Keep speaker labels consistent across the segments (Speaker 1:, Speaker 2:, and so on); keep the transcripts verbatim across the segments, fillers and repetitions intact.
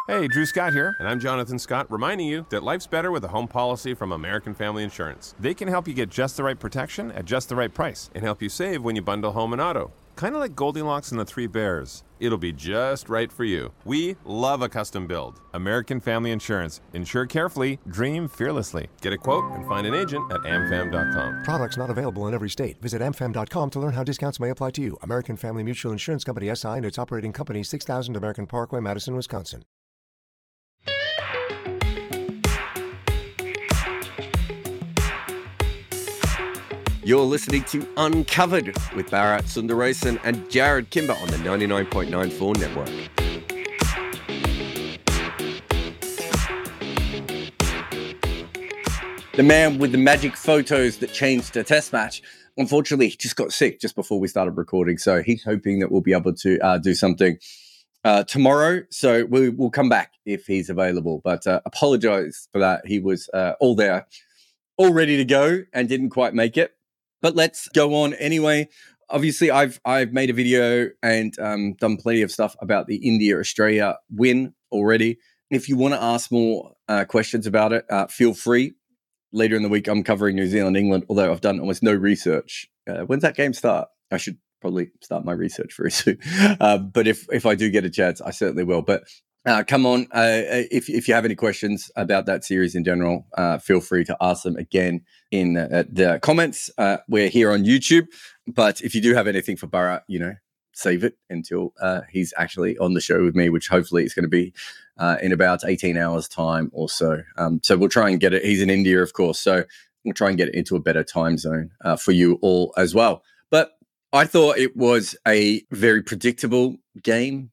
Speaker 1: Hey, Drew Scott here, and I'm Jonathan Scott, reminding you that life's better with a home policy from American Family Insurance. They can help you get just the right protection at just the right price and help you save when you bundle home and auto. Kind of like Goldilocks and the Three Bears. It'll be just right for you. We love a custom build. American Family Insurance. Insure carefully, dream fearlessly. Get a quote and find an agent at am fam dot com.
Speaker 2: Products not available in every state. Visit am fam dot com to learn how discounts may apply to you. American Family Mutual Insurance Company S I and its operating company, six thousand American Parkway, Madison, Wisconsin.
Speaker 3: You're listening to Uncovered with Bharat Sundaresan and Jared Kimber on the ninety-nine point nine four network. The man with the magic photos that changed a test match, unfortunately, he just got sick just before we started recording. So he's hoping that we'll be able to uh, do something uh, tomorrow. So we, we'll come back if he's available. But uh, apologize for that. He was uh, all there, all ready to go and didn't quite make it. But let's go on anyway. Obviously, I've I've made a video and um, done plenty of stuff about the India-Australia win already. If you want to ask more uh, questions about it, uh, feel free. Later in the week, I'm covering New Zealand, England, although I've done almost no research. Uh, when's that game start? I should probably start my research very soon. Uh, but if if I do get a chance, I certainly will. But Uh, come on, uh, if if you have any questions about that series in general, uh, feel free to ask them again in uh, the comments. Uh, we're here on YouTube, but if you do have anything for Bharat, you know, save it until uh, he's actually on the show with me, which hopefully is going to be uh, in about eighteen hours time or so. Um, so we'll try and get it. He's in India, of course, so we'll try and get it into a better time zone uh, for you all as well. But I thought it was a very predictable game.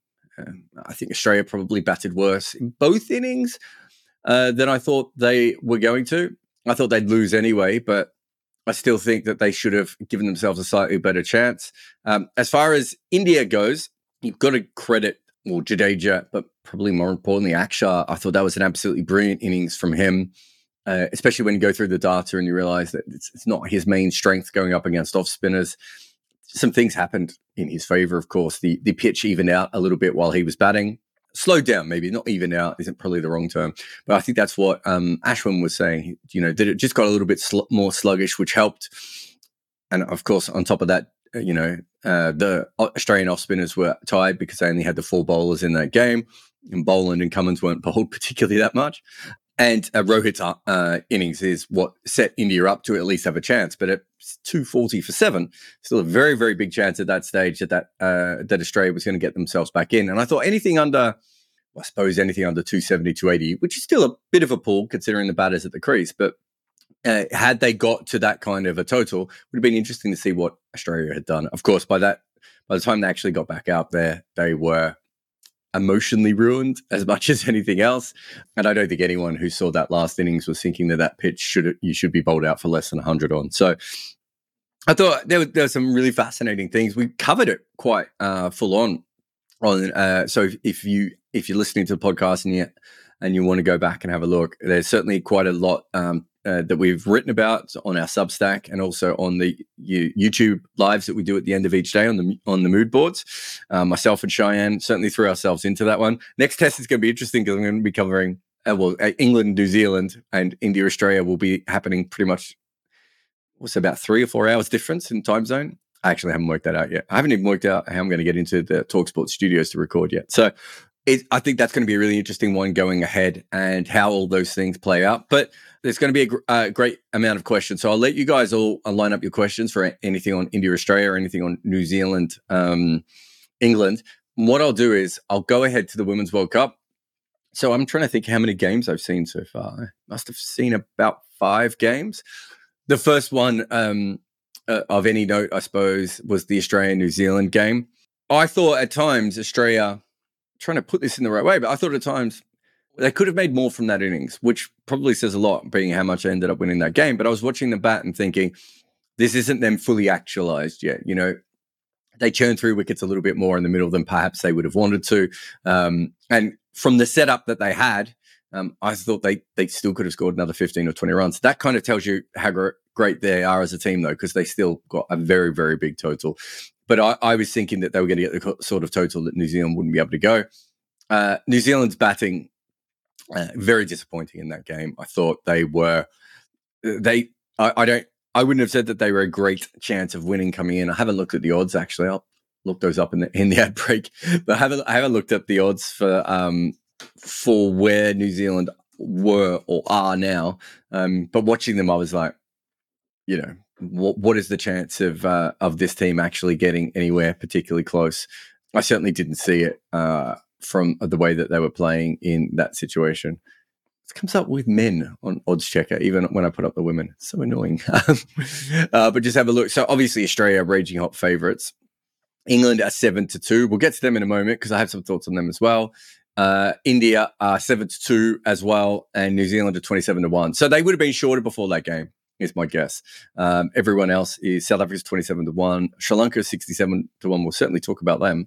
Speaker 3: I think Australia probably batted worse in both innings uh, than I thought they were going to. I thought they'd lose anyway, but I still think that they should have given themselves a slightly better chance. Um, as far as India goes, you've got to credit well, Jadeja, but probably more importantly, Akshar. I thought that was an absolutely brilliant innings from him, uh, especially when you go through the data and you realize that it's, it's not his main strength going up against off spinners. Some things happened in his favor, of course. The the pitch evened out a little bit while he was batting. Slowed down, maybe. Not even out isn't probably the wrong term. But I think that's what um, Ashwin was saying, you know, that it just got a little bit sl- more sluggish, which helped. And, of course, on top of that, you know, uh, the Australian off-spinners were tied because they only had the four bowlers in that game. And Boland and Cummins weren't bowled particularly that much. And uh, Rohit's uh, innings is what set India up to at least have a chance. But at two forty for seven, still a very, very big chance at that stage that that, uh, that Australia was going to get themselves back in. And I thought anything under, I suppose anything under two seventy, two eighty, which is still a bit of a pull considering the batters at the crease. But uh, had they got to that kind of a total, it would have been interesting to see what Australia had done. Of course, by that, by the time they actually got back out there, they were emotionally ruined as much as anything else. And I don't think anyone who saw that last innings was thinking that that pitch should you should be bowled out for less than one hundred on. So I thought there were, there were some really fascinating things. We covered it quite uh, full on. on uh, so if, if you if you're listening to the podcast and you and you want to go back and have a look, there's certainly quite a lot um, uh, that we've written about on our Substack and also on the U- YouTube lives that we do at the end of each day on the on the mood boards. Um, myself and Cheyenne certainly threw ourselves into that one. Next test is going to be interesting because I'm going to be covering uh, well uh, England, New Zealand, and India, Australia will be happening pretty much. What's about three or four hours difference in time zone? I actually haven't worked that out yet. I haven't even worked out how I'm going to get into the TalkSport studios to record yet. So it, I think that's going to be a really interesting one going ahead and how all those things play out. But there's going to be a gr- uh, great amount of questions. So I'll let you guys all uh, line up your questions for anything on India, Australia, or anything on New Zealand, um, England. And what I'll do is I'll go ahead to the Women's World Cup. So I'm trying to think how many games I've seen so far. I must have seen about five games. The first one um, uh, of any note, I suppose, was the Australia-New Zealand game. I thought at times Australia, trying to put this in the right way, but I thought at times they could have made more from that innings, which probably says a lot, being how much I ended up winning that game. But I was watching the bat and thinking, this isn't them fully actualized yet. You know, they churned through wickets a little bit more in the middle than perhaps they would have wanted to. Um, and from the setup that they had, Um, I thought they they still could have scored another fifteen or twenty runs. That kind of tells you how gr- great they are as a team, though, because they still got a very, very big total. But I, I was thinking that they were going to get the sort of total that New Zealand wouldn't be able to go. Uh, New Zealand's batting, uh, very disappointing in that game. I thought they were, they, I, I don't, I wouldn't have said that they were a great chance of winning coming in. I haven't looked at the odds, actually. I'll look those up in the in the ad break. But I haven't, I haven't looked at the odds for um for where New Zealand were or are now. Um, but watching them, I was like, you know, what what is the chance of uh, of this team actually getting anywhere particularly close? I certainly didn't see it uh, from the way that they were playing in that situation. It comes up with men on Odds Checker, even when I put up the women. It's so annoying. uh, but just have a look. So obviously Australia are raging hot favourites. England are seven to two. We'll get to them in a moment because I have some thoughts on them as well. Uh, India are seven to two as well, and New Zealand are twenty-seven to one. So they would have been shorter before that game, is my guess. Um, everyone else is South Africa's twenty-seven to one. Sri Lanka sixty-seven to one. We'll certainly talk about them.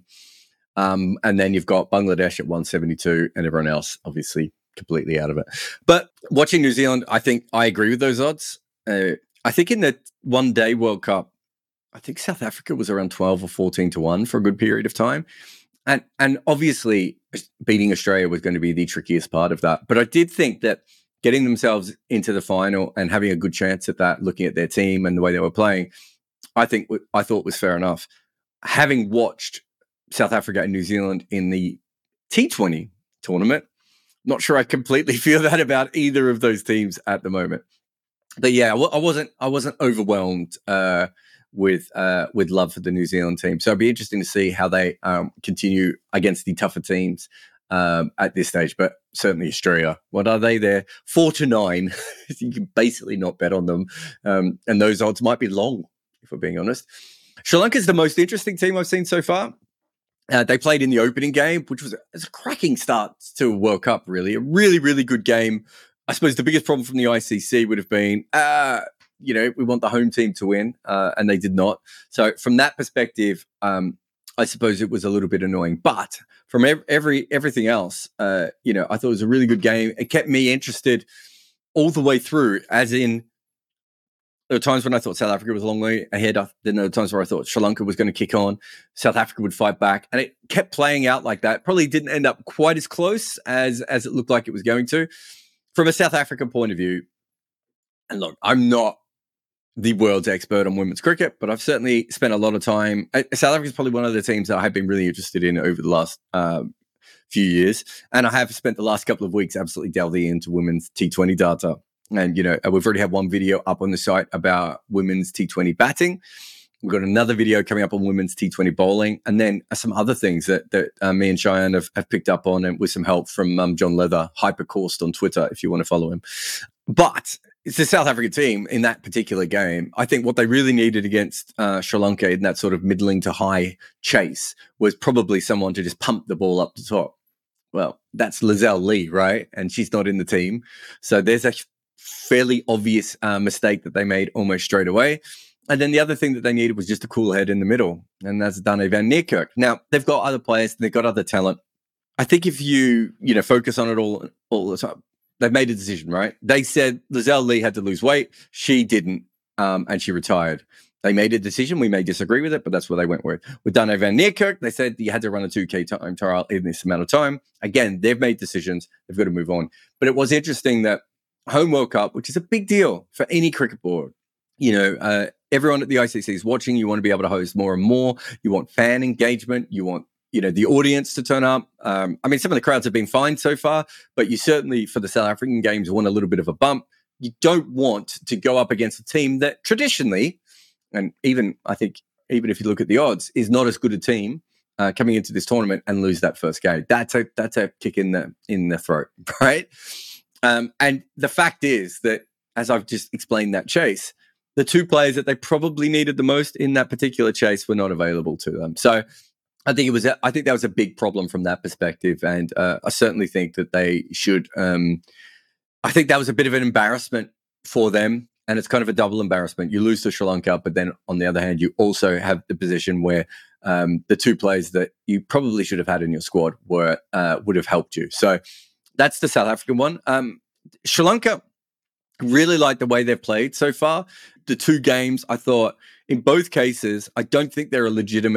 Speaker 3: Um, and then you've got Bangladesh at one seventy-two, and everyone else obviously completely out of it. But watching New Zealand, I think I agree with those odds. Uh, I think in the one day World Cup, I think South Africa was around twelve or fourteen to one for a good period of time. And and obviously beating Australia was going to be the trickiest part of that. But I did think that getting themselves into the final and having a good chance at that, looking at their team and the way they were playing, I think I thought was fair enough. Having watched South Africa and New Zealand in the T twenty tournament, not sure I completely feel that about either of those teams at the moment. But yeah, I, w- I wasn't I wasn't overwhelmed uh, with uh, with love for the New Zealand team. So it'd be interesting to see how they um, continue against the tougher teams um, at this stage. But certainly Australia, what are they there? Four to nine. You can basically not bet on them. Um, and those odds might be long, if we're being honest. Sri Lanka is the most interesting team I've seen so far. Uh, they played in the opening game, which was a, was a cracking start to a World Cup, really. A really, really good game. I suppose the biggest problem from the I C C would have been, uh, you know, we want the home team to win, uh, and they did not. So from that perspective, um, I suppose it was a little bit annoying. But from ev- every everything else, uh, you know, I thought it was a really good game. It kept me interested all the way through, as in, there were times when I thought South Africa was a long way ahead. Then there were times where I thought Sri Lanka was going to kick on. South Africa would fight back. And it kept playing out like that. Probably didn't end up quite as close as, as it looked like it was going to. From a South African point of view, and look, I'm not the world's expert on women's cricket, but I've certainly spent a lot of time. South Africa is probably one of the teams that I have been really interested in over the last um, few years. And I have spent the last couple of weeks absolutely delving into women's T twenty data. And, you know, we've already had one video up on the site about women's T twenty batting. We've got another video coming up on women's T twenty bowling. And then some other things that, that uh, me and Cheyenne have, have picked up on, and with some help from um, John Leather, Hypercourse on Twitter, if you want to follow him. But it's the South African team in that particular game. I think what they really needed against uh, Sri Lanka in that sort of middling to high chase was probably someone to just pump the ball up the top. Well, that's Lizelle Lee, right? And she's not in the team. So there's a fairly obvious uh, mistake that they made almost straight away. And then the other thing that they needed was just a cool head in the middle, and that's Dane van Niekerk. Now, they've got other players, they've got other talent. I think if you, you know, focus on it all, all the time, they've made a decision, right? They said Lizelle Lee had to lose weight. She didn't, um, and she retired. They made a decision. We may disagree with it, but that's what they went with. With Dane van Niekerk, they said you had to run a two K time trial in this amount of time. Again, they've made decisions. They've got to move on. But it was interesting that Home World Cup, which is a big deal for any cricket board, you know, uh, everyone at the I C C is watching. You want to be able to host more and more. You want fan engagement. You want, you know, the audience to turn up. Um, I mean, some of the crowds have been fine so far, but you certainly, for the South African games, want a little bit of a bump. You don't want to go up against a team that traditionally, and even, I think, even if you look at the odds, is not as good a team uh, coming into this tournament and lose that first game. That's a that's a kick in the in the throat, right? Um, and the fact is that, as I've just explained that chase, the two players that they probably needed the most in that particular chase were not available to them. So I think it was, a, I think that was a big problem from that perspective. And uh, I certainly think that they should, um, I think that was a bit of an embarrassment for them. And it's kind of a double embarrassment. You lose to Sri Lanka, but then on the other hand, you also have the position where um, the two players that you probably should have had in your squad were uh, would have helped you. So that's the South African one. Um, Sri Lanka, really like the way they've played so far. The two games, I thought, in both cases, I don't think they're a legitimate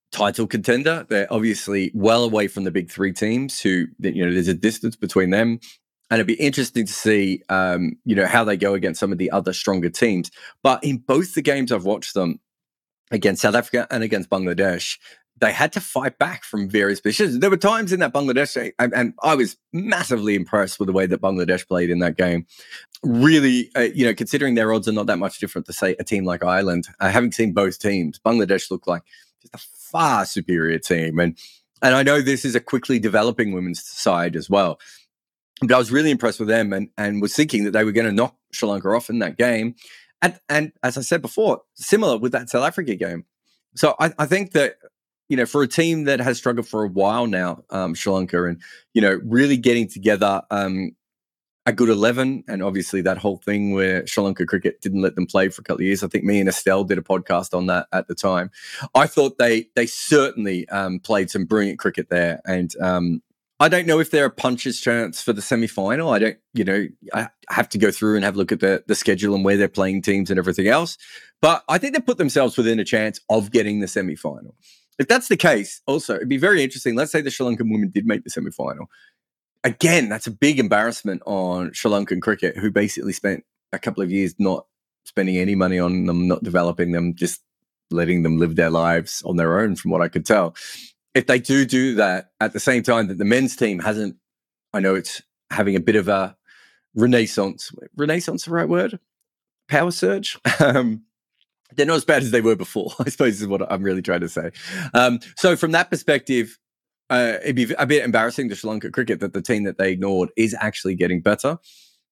Speaker 3: title contender. They're obviously well away from the big three teams who, you know, there's a distance between them. And it'd be interesting to see, um, you know, how they go against some of the other stronger teams. But in both the games I've watched them, against South Africa and against Bangladesh, they had to fight back from various positions. There were times in that Bangladesh, and, and I was massively impressed with the way that Bangladesh played in that game. Really, uh, you know, considering their odds are not that much different to, say, a team like Ireland, uh, having seen both teams, Bangladesh looked like just a far superior team. And, and I know this is a quickly developing women's side as well. But I was really impressed with them and, and was thinking that they were going to knock Sri Lanka off in that game. And, and as I said before, similar with that South Africa game. So I, I think that, you know, for a team that has struggled for a while now, um, Sri Lanka, and, you know, really getting together um, a good eleven, and obviously that whole thing where Sri Lanka cricket didn't let them play for a couple of years. I think me and Estelle did a podcast on that at the time. I thought they they certainly um, played some brilliant cricket there. And um, I don't know if there are puncher's chance for the semi-final. I don't, you know, I have to go through and have a look at the, the schedule and where they're playing teams and everything else. But I think they put themselves within a chance of getting the semi-final. If that's the case, also, it'd be very interesting. Let's say the Sri Lankan women did make the semi-final. Again, that's a big embarrassment on Sri Lankan cricket, who basically spent a couple of years not spending any money on them, not developing them, just letting them live their lives on their own, from what I could tell. If they do do that at the same time that the men's team hasn't, I know it's having a bit of a renaissance. Renaissance, the right word? Power surge? Um, they're not as bad as they were before, I suppose is what I'm really trying to say. Um, so from that perspective, uh, it'd be a bit embarrassing to Sri Lanka cricket that the team that they ignored is actually getting better.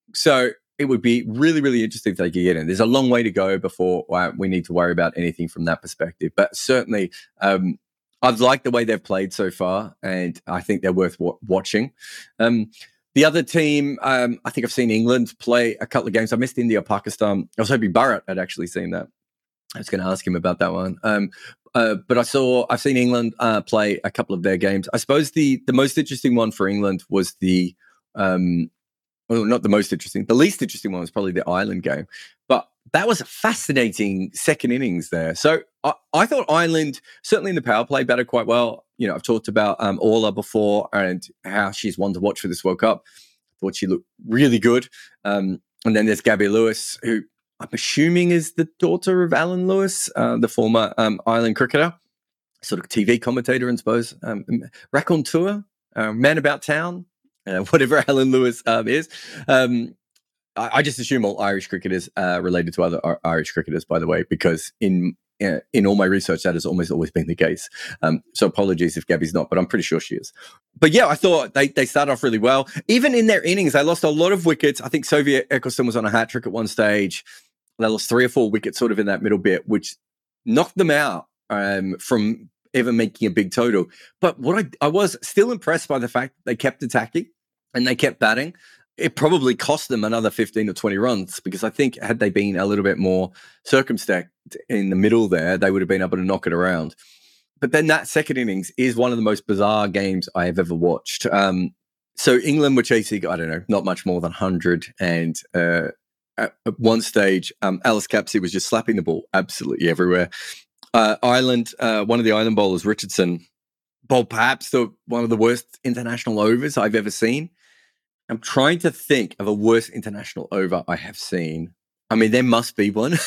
Speaker 3: So it would be really, really interesting if they could get in. There's a long way to go before uh, we need to worry about anything from that perspective. But certainly, um, I've liked the way they've played so far, and I think they're worth w- watching. Um, the other team, um, I think I've seen England play a couple of games. I missed India, Pakistan. I was hoping Bharat had actually seen that. I was going to ask him about that one. Um, uh, but I saw, I've seen England uh, play a couple of their games. I suppose the the most interesting one for England was the, um, well, not the most interesting, the least interesting one was probably the Ireland game. But that was a fascinating second innings there. So I, I thought Ireland, certainly in the power play, batted quite well. You know, I've talked about um, Orla before and how she's one to watch for this World Cup. I thought she looked really good. Um, and then there's Gabby Lewis, who I'm assuming is the daughter of Alan Lewis, uh, the former um, Ireland cricketer, sort of T V commentator, I suppose. Um, raconteur, uh, man about town, uh, whatever Alan Lewis um, is. Um, I, I just assume all Irish cricketers are related to other R- Irish cricketers, by the way, because in uh, in all my research, that has almost always been the case. Um, so apologies if Gabby's not, but I'm pretty sure she is. But yeah, I thought they, they started off really well. Even in their innings, they lost a lot of wickets. I think Sophia Ecclestone was on a hat trick at one stage. They lost three or four wickets sort of in that middle bit, which knocked them out um, from ever making a big total. But what I, I was still impressed by the fact that they kept attacking and they kept batting. It probably cost them another fifteen or twenty runs, because I think had they been a little bit more circumspect in the middle there, they would have been able to knock it around. But then that second innings is one of the most bizarre games I have ever watched. Um, so England were chasing, I don't know, not much more than one hundred, and uh, at one stage, um, Alice Capsey was just slapping the ball absolutely everywhere. Uh, Ireland, uh, one of the Ireland bowlers, Richardson, bowled perhaps the, one of the worst international overs I've ever seen. I'm trying to think of a worse international over I have seen. I mean, there must be one.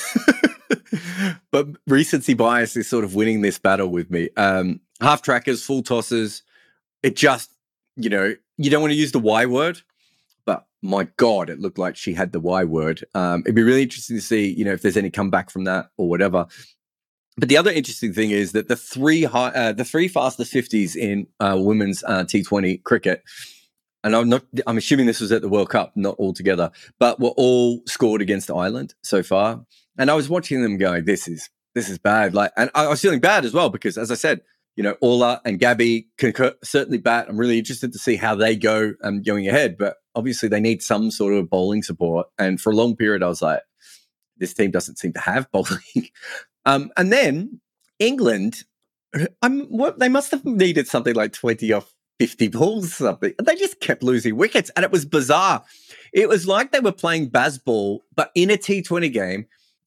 Speaker 3: But recency bias is sort of winning this battle with me. Um, half trackers, full tosses. It just, you know, you don't want to use the Y word. But my God, it looked like she had the Y word. Um, it'd be really interesting to see, you know, if there's any comeback from that or whatever. But the other interesting thing is that the three high, uh, the three fastest fifties in uh, women's uh, T twenty cricket, and I'm not, I'm assuming this was at the World Cup, not all together, but were all scored against Ireland so far. And I was watching them going, this is this is bad. Like, and I was feeling bad as well because, as I said, you know, Orla and Gabby can certainly bat. I'm really interested to see how they go um, going ahead. But obviously, they need some sort of bowling support. And for a long period, I was like, this team doesn't seem to have bowling. um, and then England, I'm, what, they must have needed something like twenty or fifty balls or something. And they just kept losing wickets. And it was bizarre. It was like they were playing Bazball, but in a T twenty game.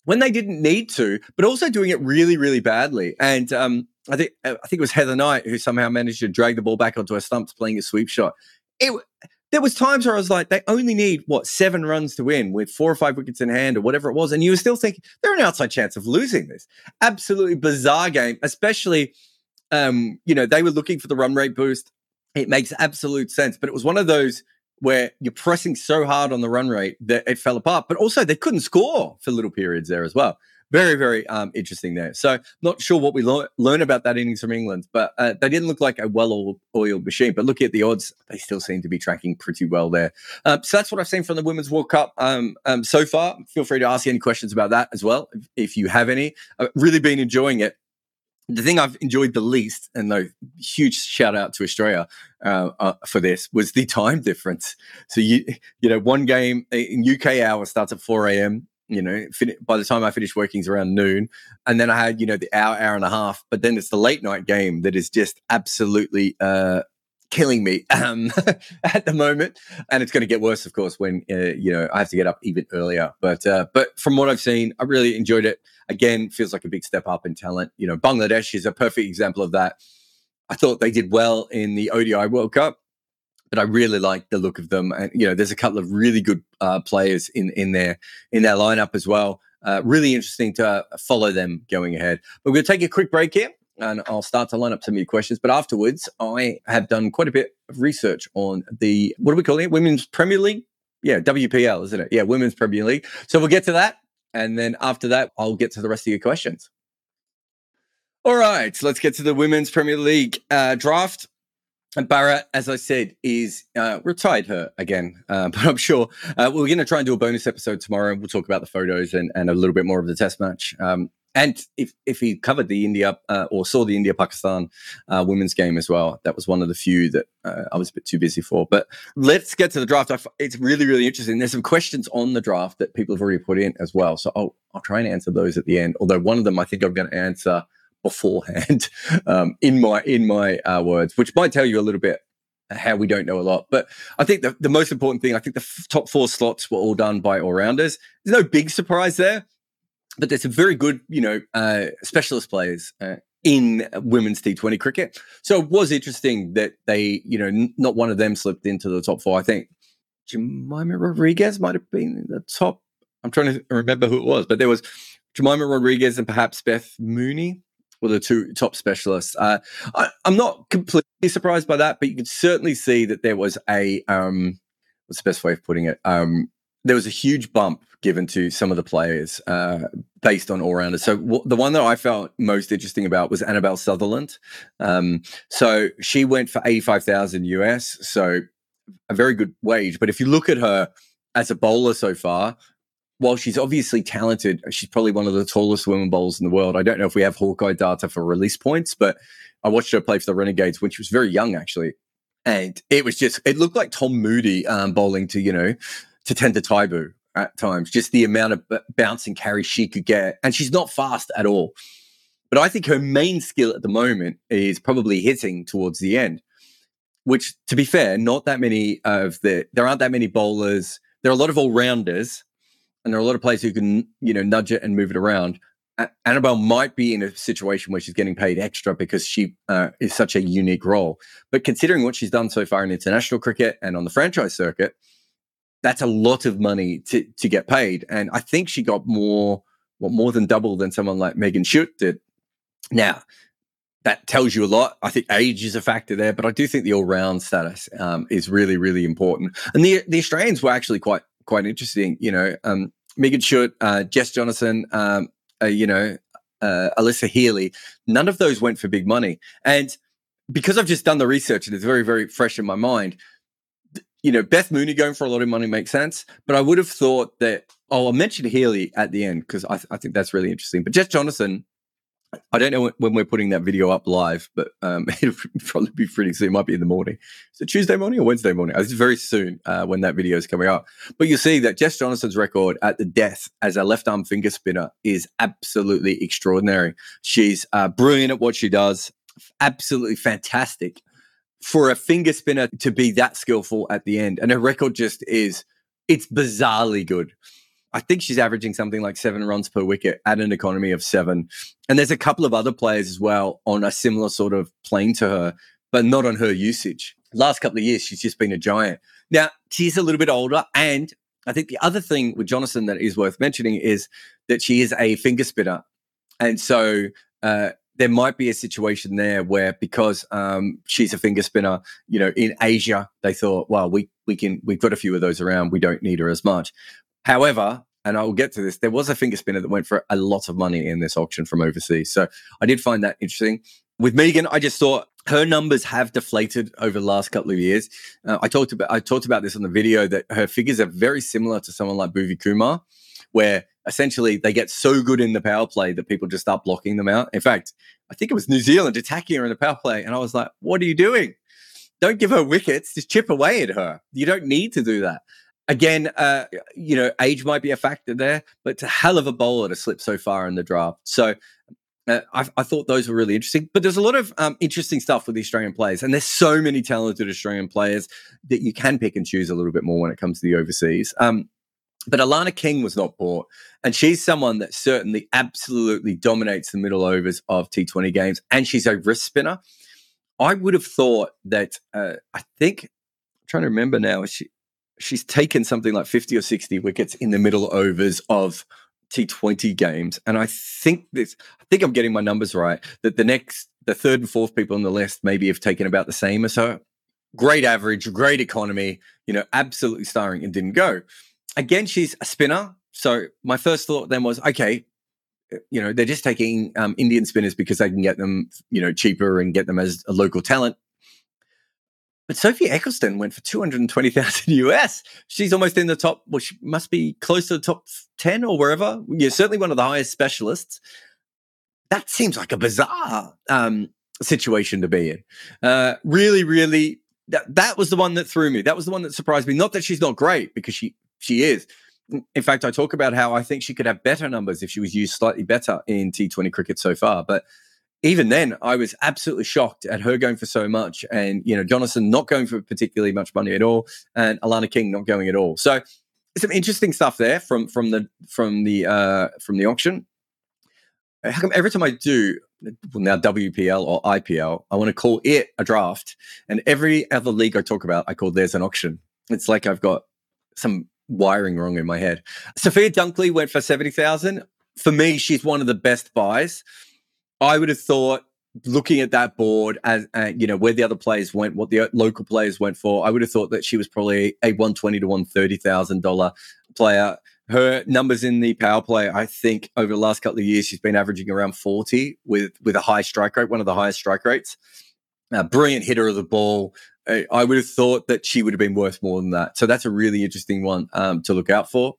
Speaker 3: when they didn't need to, but also doing it really, really badly. And um, I think I think it was Heather Knight who somehow managed to drag the ball back onto her stumps playing a sweep shot. It, there was times where I was like, they only need, what, seven runs to win with four or five wickets in hand or whatever it was. And you were still thinking, they're an outside chance of losing this. Absolutely bizarre game, especially, um, you know, they were looking for the run rate boost. It makes absolute sense. But it was one of those where you're pressing so hard on the run rate that it fell apart. But also they couldn't score for little periods there as well. Very, very um, interesting there. So not sure what we lo- learn about that innings from England, but uh, they didn't look like a well-oiled machine. But looking at the odds, they still seem to be tracking pretty well there. Um, so that's what I've seen from the Women's World Cup um, um, so far. Feel free to ask any questions about that as well, if, if you have any. I've really been enjoying it. The thing I've enjoyed the least, and no huge shout out to Australia uh, uh, for this, was the time difference. So you you know, one game in U K hour starts at four a.m. You know, fin- by the time I finish working is around noon, and then I had you know the hour, hour and a half. But then it's the late night game that is just absolutely uh, killing me um, at the moment, and it's going to get worse, of course, when uh, you know I have to get up even earlier. But uh, but from what I've seen, I really enjoyed it. Again, feels like a big step up in talent. You know, Bangladesh is a perfect example of that. I thought they did well in the O D I World Cup, but I really like the look of them. And, you know, there's a couple of really good uh, players in, in their in their lineup as well. Uh, really interesting to uh, follow them going ahead. But we're going to take a quick break here, and I'll start to line up some of your questions. But afterwards, I have done quite a bit of research on the, what are we calling it? Women's Premier League? Yeah, W P L, isn't it? Yeah, Women's Premier League. So we'll get to that. And then after that, I'll get to the rest of your questions. All right, so let's get to the Women's Premier League uh, draft. And Barra, as I said, is uh, retired her again, uh, but I'm sure uh, we're going to try and do a bonus episode tomorrow, and we'll talk about the photos and, and a little bit more of the test match. Um, and if if he covered the India uh, or saw the India-Pakistan uh, women's game as well, that was one of the few that uh, I was a bit too busy for. But let's get to the draft. It's really, really interesting. There's some questions on the draft that people have already put in as well, so I'll, I'll try and answer those at the end, although one of them I think I'm going to answer beforehand um, in my in my uh, words, which might tell you a little bit how we don't know a lot. But I think the, the most important thing, I think the f- top four slots were all done by all-rounders. There's no big surprise there, but there's some very good, you know, uh, specialist players uh, in women's T twenty cricket. So it was interesting that they, you know, n- not one of them slipped into the top four. I think Jemima Rodriguez might have been in the top. I'm trying to remember who it was, but there was Jemima Rodriguez and perhaps Beth Mooney were the two top specialists. Uh, I, I'm not completely surprised by that, but you could certainly see that there was a, um, what's the best way of putting it? Um, there was a huge bump given to some of the players uh, based on all-rounders. So w- the one that I felt most interesting about was Annabelle Sutherland. Um, so she went for eighty-five thousand U S, so a very good wage. But if you look at her as a bowler so far, while she's obviously talented, she's probably one of the tallest women bowlers in the world. I don't know if we have Hawkeye data for release points, but I watched her play for the Renegades when she was very young, actually. And it was just, it looked like Tom Moody um, bowling to, you know, to Tender Taibu at times, just the amount of b- bouncing carry she could get. And she's not fast at all. But I think her main skill at the moment is probably hitting towards the end, which, to be fair, not that many of the, there aren't that many bowlers. There are a lot of all-rounders, and there are a lot of players who can, you know, nudge it and move it around. A- Annabelle might be in a situation where she's getting paid extra because she uh, is such a unique role. But considering what she's done so far in international cricket and on the franchise circuit, that's a lot of money to to get paid. And I think she got more, well, more than double than someone like Megan Schutt did. Now, that tells you a lot. I think age is a factor there, but I do think the all-round status um, is really, really important. And the the Australians were actually quite quite interesting. You know, um, Megan Schutt, uh, Jess Jonathan, um, uh, you know, uh, Alyssa Healy. None of those went for big money. And because I've just done the research and it's very, very fresh in my mind, you know, Beth Mooney going for a lot of money makes sense. But I would have thought that, oh, I'll mention Healy at the end because I, th- I think that's really interesting. But Jess Jonathan, I don't know when we're putting that video up live, but um, it'll probably be pretty soon. It might be in the morning. Is it Tuesday morning or Wednesday morning? It's very soon uh, when that video is coming out. But you'll see that Jess Jonathan's record at the death as a left-arm finger spinner is absolutely extraordinary. She's uh, brilliant at what she does, absolutely fantastic for a finger spinner to be that skillful at the end. And her record just is, it's bizarrely good. I think she's averaging something like seven runs per wicket at an economy of seven. And there's a couple of other players as well on a similar sort of plane to her, but not on her usage. Last couple of years, she's just been a giant. Now, she's a little bit older. And I think the other thing with Jonathan that is worth mentioning is that she is a finger spinner. And so uh, there might be a situation there where because um, she's a finger spinner, you know, in Asia, they thought, well, we we can, we've got a few of those around. We don't need her as much. However, and I will get to this, there was a finger spinner that went for a lot of money in this auction from overseas. So I did find that interesting. With Megan, I just thought her numbers have deflated over the last couple of years. Uh, I talked about I talked about this on the video that her figures are very similar to someone like Bhuvi Kumar, where essentially they get so good in the power play that people just start blocking them out. In fact, I think it was New Zealand attacking her in the power play, and I was like, what are you doing? Don't give her wickets. Just chip away at her. You don't need to do that. Again, uh, you know, age might be a factor there, but it's a hell of a bowler to slip so far in the draft. So uh, I, I thought those were really interesting. But there's a lot of um, interesting stuff with the Australian players, and there's so many talented Australian players that you can pick and choose a little bit more when it comes to the overseas. Um, but Alana King was not bought, and she's someone that certainly absolutely dominates the middle overs of T twenty games, and she's a wrist spinner. I would have thought that, uh, I think, I'm trying to remember now, is she, she's taken something like fifty or sixty wickets in the middle overs of T twenty games. And I think this, I think I'm getting my numbers right, that the next, the third and fourth people on the list maybe have taken about the same as her. Great average, great economy, you know, absolutely starring and didn't go. Again, she's a spinner. So my first thought then was, okay, you know, they're just taking um, Indian spinners because they can get them, you know, cheaper and get them as a local talent. But Sophie Ecclestone went for two hundred twenty thousand U S. She's almost in the top, well, she must be close to the top ten or wherever. You're certainly one of the highest specialists. That seems like a bizarre um, situation to be in. Uh, really, really, that, that was the one that threw me. That was the one that surprised me. Not that she's not great, because she, she is. In fact, I talk about how I think she could have better numbers if she was used slightly better in T twenty cricket so far. But even then, I was absolutely shocked at her going for so much, and, you know, Jonathan not going for particularly much money at all, and Alana King not going at all. So some interesting stuff there from from the from the uh, from the auction. How come every time I do well, now W P L or I P L, I want to call it a draft, and every other league I talk about, I call theirs an auction. It's like I've got some wiring wrong in my head. Sophia Dunkley went for seventy thousand. For me, she's one of the best buys. I would have thought, looking at that board, as uh, you know, where the other players went, what the local players went for, I would have thought that she was probably a one twenty to one thirty thousand dollar player. Her numbers in the power play, I think, over the last couple of years, she's been averaging around forty with with a high strike rate, one of the highest strike rates. A brilliant hitter of the ball. I would have thought that she would have been worth more than that. So that's a really interesting one um, to look out for.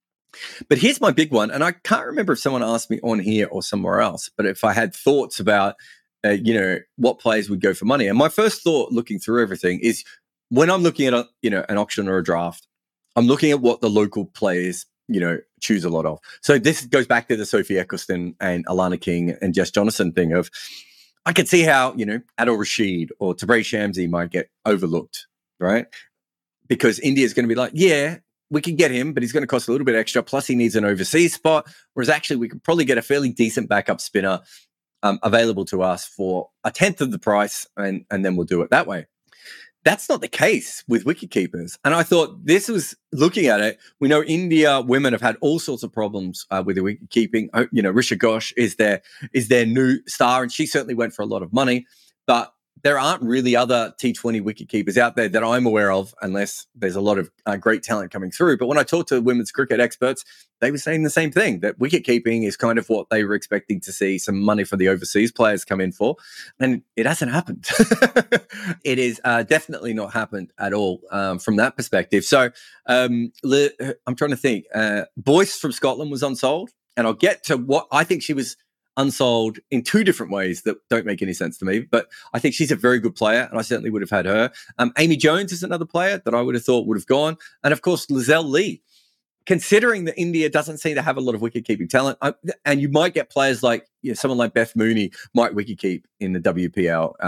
Speaker 3: But here's my big one, and I can't remember if someone asked me on here or somewhere else, but if I had thoughts about, uh, you know, what players would go for money. And my first thought looking through everything is, when I'm looking at, a, you know, an auction or a draft, I'm looking at what the local players, you know, choose a lot of. So this goes back to the Sophie Ecclestone and Alana King and Jess Jonathan thing of, I could see how, you know, Adil Rashid or Tabraiz Shamsi might get overlooked, right? Because India is going to be like, yeah, we can get him, but he's going to cost a little bit extra. Plus, he needs an overseas spot. Whereas actually, we could probably get a fairly decent backup spinner um, available to us for a tenth of the price, and, and then we'll do it that way. That's not the case with wicket keepers. And I thought this was, looking at it, we know India women have had all sorts of problems uh, with the wicket keeping. You know, Risha Ghosh is their, is their new star, and she certainly went for a lot of money. But there aren't really other T twenty wicket keepers out there that I'm aware of, unless there's a lot of uh, great talent coming through. But when I talked to women's cricket experts, they were saying the same thing, that wicket keeping is kind of what they were expecting to see some money for the overseas players come in for. And it hasn't happened. It is uh, definitely not happened at all um, from that perspective. So um, I'm trying to think. Uh, Boyce from Scotland was unsold. And I'll get to what I think she was unsold in two different ways that don't make any sense to me, but I think she's a very good player, and I certainly would have had her. Um, Amy Jones is another player that I would have thought would have gone, and of course Lizelle Lee. Considering that India doesn't seem to have a lot of wicket-keeping talent, I, and you might get players like, you know, someone like Beth Mooney might wicket-keep in the W P L. Um,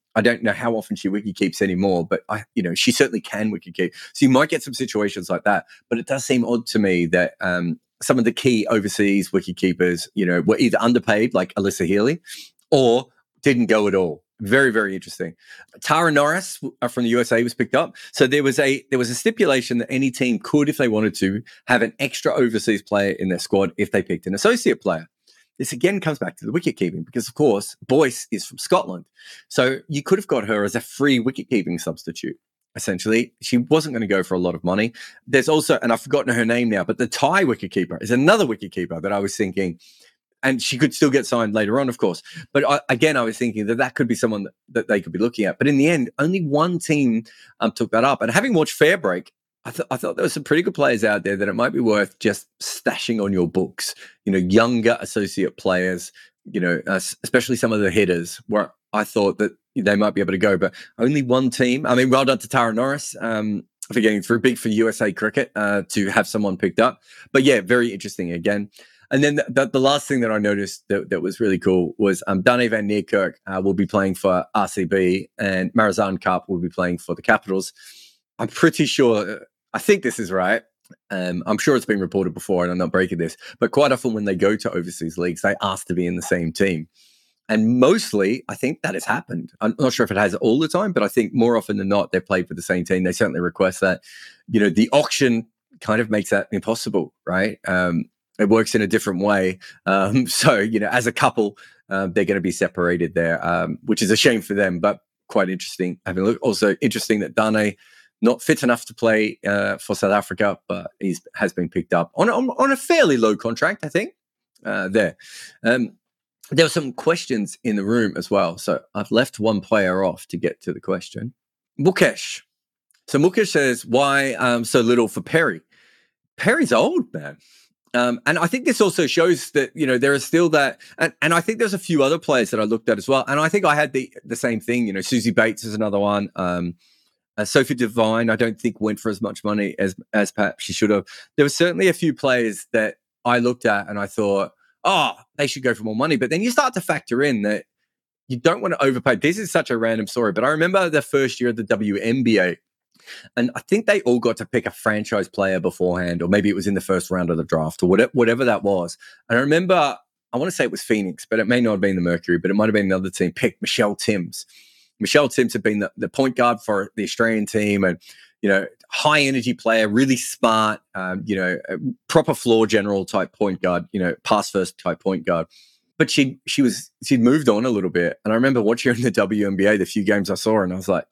Speaker 3: I don't know how often she wicket keeps anymore, but I, you know, she certainly can wicket keep. So you might get some situations like that. But it does seem odd to me that um, some of the key overseas wicket keepers, you know, were either underpaid, like Alyssa Healy, or didn't go at all. Very, very interesting. Tara Norris from the U S A was picked up. So there was a there was a stipulation that any team could, if they wanted to, have an extra overseas player in their squad if they picked an associate player. This again comes back to the wicket-keeping because, of course, Boyce is from Scotland. So you could have got her as a free wicket-keeping substitute, essentially. She wasn't going to go for a lot of money. There's also, and I've forgotten her name now, but the Thai wicket-keeper is another wicket-keeper that I was thinking, and she could still get signed later on, of course. But I, again, I was thinking that that could be someone that, that they could be looking at. But in the end, only one team um, took that up. And having watched Fairbreak, I, th- I thought there were some pretty good players out there that it might be worth just stashing on your books. You know, younger associate players, you know, uh, especially some of the hitters where I thought that they might be able to go. But only one team. I mean, well done to Tara Norris um, for getting through. Big for U S A Cricket uh, to have someone picked up. But yeah, very interesting again. And then the, the, the last thing that I noticed that, that was really cool was um, Dane van Niekerk uh, will be playing for R C B and Marizanne Kaap will be playing for the Capitals. I'm pretty sure, I think this is right. Um, I'm sure it's been reported before and I'm not breaking this, but quite often when they go to overseas leagues, they ask to be in the same team. And mostly, I think that has happened. I'm not sure if it has all the time, but I think more often than not, they've played for the same team. They certainly request that. You know, the auction kind of makes that impossible, right? Um, it works in a different way. Um, so, you know, as a couple, uh, they're going to be separated there, um, which is a shame for them, but quite interesting. Having a look. Also interesting that Dane, not fit enough to play uh, for South Africa, but he has been picked up on, on, on a fairly low contract, I think, uh, there. Um, there were some questions in the room as well. So I've left one player off to get to the question. Mukesh. So Mukesh says, why um, so little for Perry? Perry's old, man. Um, and I think this also shows that, you know, there is still that, and, and I think there's a few other players that I looked at as well. And I think I had the the same thing, you know, Susie Bates is another one. Um, Uh, Sophie Devine, I don't think went for as much money as as perhaps she should have. There were certainly a few players that I looked at and I thought, oh, they should go for more money. But then you start to factor in that you don't want to overpay. This is such a random story, but I remember the first year of the W N B A, and I think they all got to pick a franchise player beforehand, or maybe it was in the first round of the draft, or whatever, whatever that was. And I remember, I want to say it was Phoenix, but it may not have been the Mercury, but it might have been another team, picked Michelle Timms. Michelle Timms had been the, the point guard for the Australian team and, you know, high energy player, really smart, um, you know, proper floor general type point guard, you know, pass first type point guard. But she she was, she'd moved on a little bit. And I remember watching her in the W N B A, the few games I saw her, and I was like,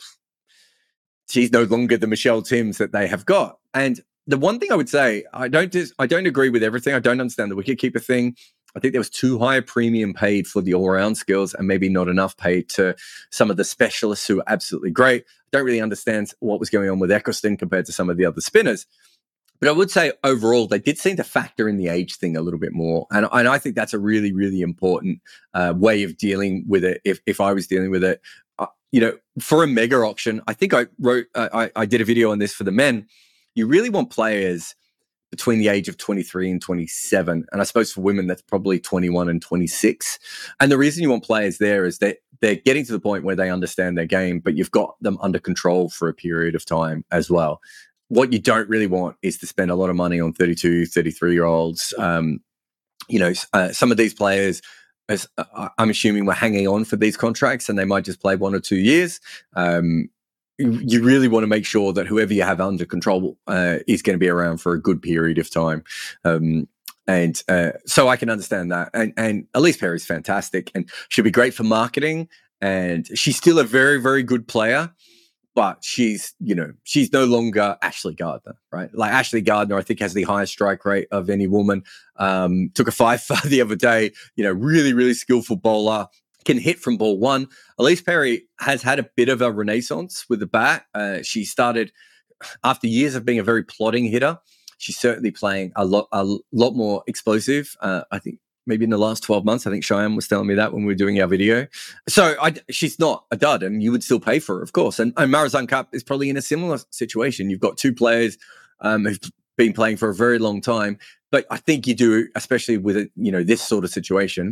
Speaker 3: she's no longer the Michelle Timms that they have got. And the one thing I would say, I don't dis- I don't agree with everything. I don't understand the wicketkeeper thing. I think there was too high a premium paid for the all-round skills and maybe not enough paid to some of the specialists who are absolutely great. I don't really understand what was going on with Eccleston compared to some of the other spinners. But I would say overall, they did seem to factor in the age thing a little bit more. And, and I think that's a really, really important uh, way of dealing with it if, if I was dealing with it. Uh, you know, for a mega auction, I think I wrote, uh, I, I did a video on this for the men. You really want players between the age of twenty-three and twenty-seven. And I suppose for women, that's probably twenty-one and twenty-six. And the reason you want players there is that they're getting to the point where they understand their game, but you've got them under control for a period of time as well. What you don't really want is to spend a lot of money on thirty-two, thirty-three-year-olds. Um, you know, uh, some of these players, as uh, I'm assuming, were hanging on for these contracts and they might just play one or two years. Um, you really want to make sure that whoever you have under control uh, is going to be around for a good period of time. Um, and uh, so I can understand that. And, and Elise Perry's fantastic and she'll be great for marketing. And she's still a very, very good player. But she's, you know, she's no longer Ashley Gardner, right? Like Ashley Gardner, I think, has the highest strike rate of any woman. Um, took a five the other day, you know, really, really skillful bowler. Can hit from ball one. Elise Perry has had a bit of a renaissance with the bat. Uh, she started after years of being a very plodding hitter. She's certainly playing a lot, a lot more explosive. Uh, I think maybe in the last twelve months. I think Cheyenne was telling me that when we were doing our video. So I, she's not a dud, and you would still pay for her, of course. And, and Marizanne Kaap is probably in a similar situation. You've got two players um, who've been playing for a very long time, but I think you do, especially with you know this sort of situation.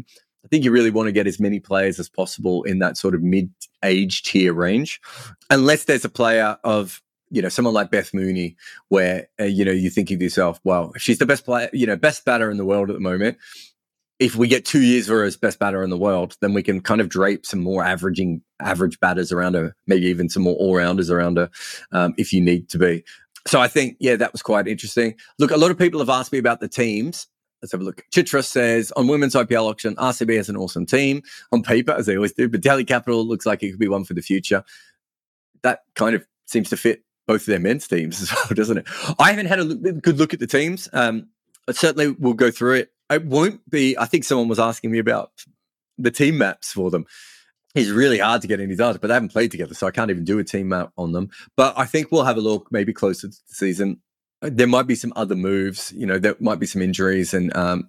Speaker 3: I think you really want to get as many players as possible in that sort of mid-age tier range, unless there's a player of, you know, someone like Beth Mooney, where, uh, you know, you're thinking to yourself, well, if she's the best player, you know, best batter in the world at the moment, if we get two years for her as best batter in the world, then we can kind of drape some more averaging average batters around her, maybe even some more all-rounders around her, um, if you need to be. So I think, yeah, that was quite interesting. Look, a lot of people have asked me about the teams. Let's have a look. Chitra says, on women's I P L auction, R C B has an awesome team on paper, as they always do, but Delhi Capital looks like it could be one for the future. That kind of seems to fit both of their men's teams as well, doesn't it? I haven't had a look, good look at the teams. Um, but certainly we'll go through it. It won't be, I think someone was asking me about the team maps for them. It's really hard to get any data, but they haven't played together, so I can't even do a team map on them. But I think we'll have a look maybe closer to the season. There might be some other moves, you know, there might be some injuries and um,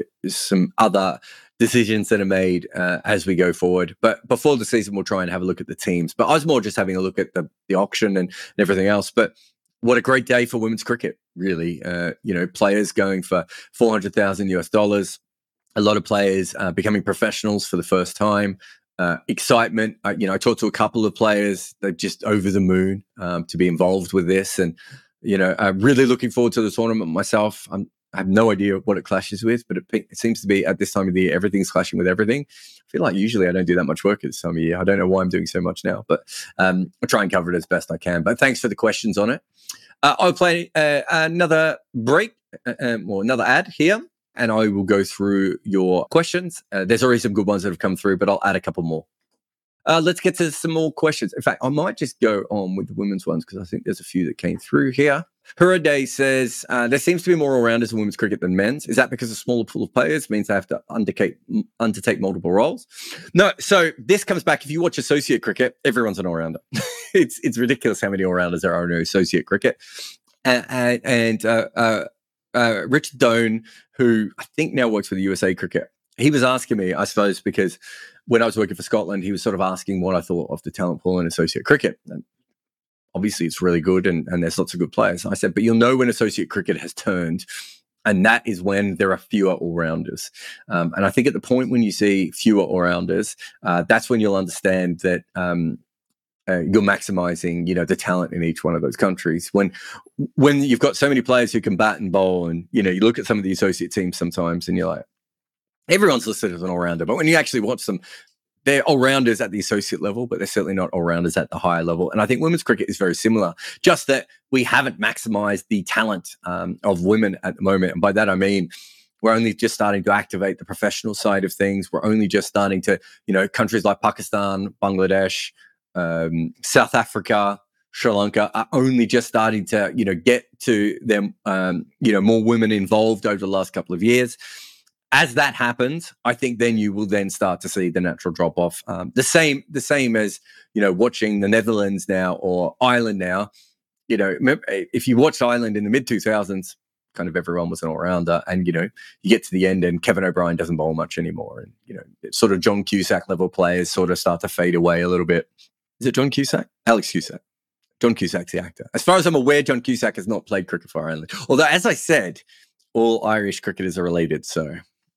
Speaker 3: some other decisions that are made uh, as we go forward. But before the season, we'll try and have a look at the teams. But I was more just having a look at the, the auction and, and everything else. But what a great day for women's cricket, really. Uh, you know, players going for four hundred thousand US dollars, a lot of players uh, becoming professionals for the first time. Uh, excitement. Uh, you know, I talked to a couple of players, they're just over the moon um, to be involved with this. And you know, I'm really looking forward to the tournament myself. I'm, I have no idea what it clashes with, but it, it seems to be at this time of the year, everything's clashing with everything. I feel like usually I don't do that much work at this time of year. I don't know why I'm doing so much now, but um, I'll try and cover it as best I can. But thanks for the questions on it. Uh, I'll play uh, another break, uh, um, or another ad here, and I will go through your questions. Uh, there's already some good ones that have come through, but I'll add a couple more. Uh, let's get to some more questions. In fact, I might just go on with the women's ones because I think there's a few that came through here. Huraday says, uh, there seems to be more all-rounders in women's cricket than men's. Is that because a smaller pool of players means they have to undertake, undertake multiple roles? No, so this comes back, if you watch associate cricket, everyone's an all-rounder. it's it's ridiculous how many all-rounders there are in associate cricket. Uh, and and uh, uh, uh, Richard Doan, who I think now works for the U S A Cricket, he was asking me, I suppose, because when I was working for Scotland, he was sort of asking what I thought of the talent pool in associate cricket. And obviously, it's really good and, and there's lots of good players. I said, but you'll know when associate cricket has turned, and that is when there are fewer all-rounders. Um, and I think at the point when you see fewer all-rounders, uh, that's when you'll understand that um, uh, you're maximizing, you know, the talent in each one of those countries. When when you've got so many players who can bat and bowl, and, you know, you look at some of the associate teams sometimes and you're like, everyone's listed as an all-rounder, but when you actually watch them, they're all-rounders at the associate level, but they're certainly not all-rounders at the higher level. And I think women's cricket is very similar, just that we haven't maximized the talent um, of women at the moment. And by that, I mean, we're only just starting to activate the professional side of things. We're only just starting to, you know, countries like Pakistan, Bangladesh, um, South Africa, Sri Lanka are only just starting to, you know, get to them, um, you know, more women involved over the last couple of years. As that happens, I think then you will then start to see the natural drop off. Um, the same, the same as, you know, watching the Netherlands now or Ireland now. You know, if you watched Ireland in the mid two thousands, kind of everyone was an all-rounder, and you know, you get to the end and Kevin O'Brien doesn't bowl much anymore, and you know, it's sort of John Cusack level players sort of start to fade away a little bit. Is it John Cusack? Alex Cusack. John Cusack's the actor. As far as I'm aware, John Cusack has not played cricket for Ireland. Although, as I said, all Irish cricketers are related, so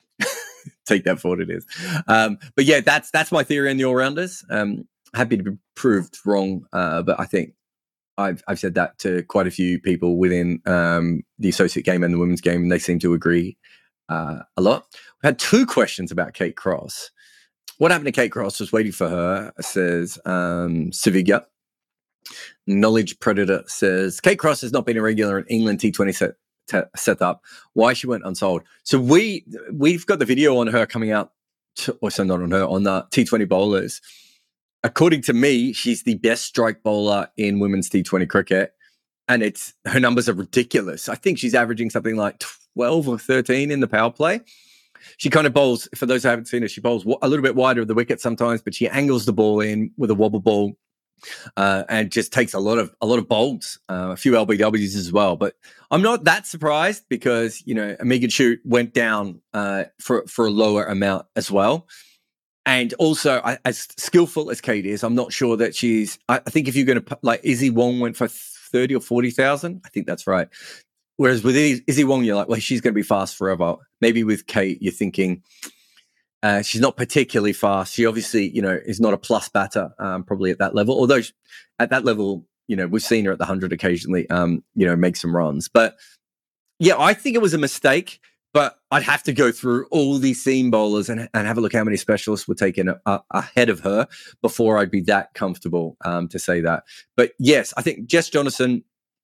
Speaker 3: take that for what it is. Um, but yeah, that's that's my theory on the all-rounders. Um, happy to be proved wrong, uh, but I think I've I've said that to quite a few people within um, the associate game and the women's game, and they seem to agree uh, a lot. We had two questions about Kate Cross. What happened to Kate Cross? Was waiting for her, says um, Sevilla. Knowledge Predator says, Kate Cross has not been a regular in England T twenty set. set up, why she went unsold. So we we've got the video on her coming out, to, or so not on her, on the T twenty bowlers. According to me, she's the best strike bowler in women's T twenty cricket, and it's her numbers are ridiculous. I think she's averaging something like twelve or thirteen in the power play. She kind of bowls, for those who haven't seen her, she bowls a little bit wider of the wicket sometimes, but she angles the ball in with a wobble ball. Uh, and just takes a lot of a lot of bolts, uh, a few L B Ws as well. But I'm not that surprised because, you know, Megan Shute went down uh, for for a lower amount as well. And also, I, as skillful as Kate is, I'm not sure that she's. I, I think if you're going to like Izzy Wong went for thirty or forty thousand, I think that's right. Whereas with Izzy Wong, you're like, well, she's going to be fast forever. Maybe with Kate, you're thinking Uh, she's not particularly fast. She obviously, you know, is not a plus batter, um, probably at that level. Although she, at that level, you know, we've seen her at the hundred occasionally, um, you know, make some runs. But yeah, I think it was a mistake. But I'd have to go through all these seam bowlers and, and have a look how many specialists were taken a, a, ahead of her before I'd be that comfortable um, to say that. But yes, I think Jess Jonassen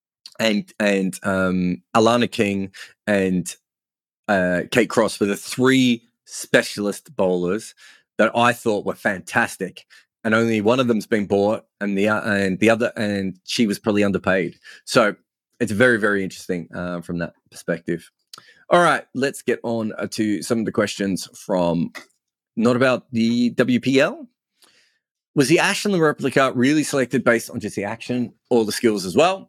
Speaker 3: and and um, Alana King and uh, Kate Cross were the three specialist bowlers that I thought were fantastic. And only one of them's been bought, and the uh, and the other, and she was probably underpaid. So it's very, very interesting uh, from that perspective. All right, let's get on to some of the questions from not about the W P L. Was the Ashland replica really selected based on just the action or the skills as well?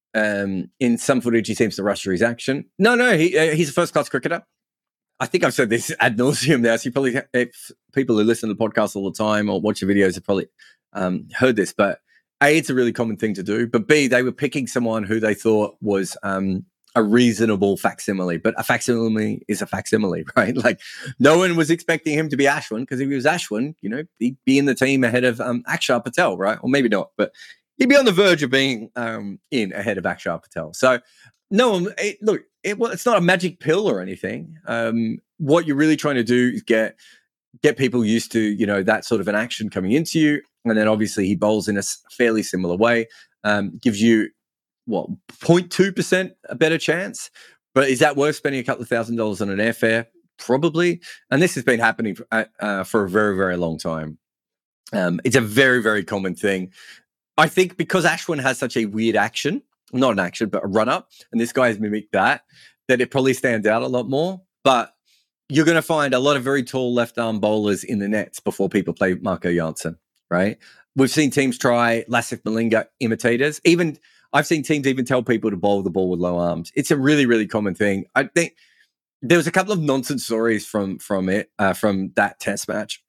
Speaker 3: Um, in some footage, he seems to rush through his action. No, no, he, uh, he's a first-class cricketer. I think I've said this ad nauseum now, so you probably, if people who listen to the podcast all the time or watch the videos have probably um, heard this, but A, it's a really common thing to do, but B, they were picking someone who they thought was um, a reasonable facsimile, but a facsimile is a facsimile, right? Like no one was expecting him to be Ashwin, because if he was Ashwin, you know, he'd be in the team ahead of um, Akshar Patel, right? Or maybe not, but he'd be on the verge of being um, in ahead of Akshar Patel. So no, it, look, it, well, it's not a magic pill or anything. Um, what you're really trying to do is get get people used to, you know, that sort of an action coming into you, and then obviously he bowls in a fairly similar way, um, gives you what, zero point two percent a better chance. But is that worth spending a couple of thousand dollars on an airfare? Probably. And this has been happening for, uh, for a very, very long time. Um, it's a very, very common thing. I think because Ashwin has such a weird action, not an action, but a run-up, and this guy has mimicked that, that it probably stands out a lot more. But you're going to find a lot of very tall left-arm bowlers in the nets before people play Marco Janssen, right? We've seen teams try Lasith Malinga imitators. Even I've seen teams even tell people to bowl the ball with low arms. It's a really, really common thing. I think there was a couple of nonsense stories from from it uh, from that test match,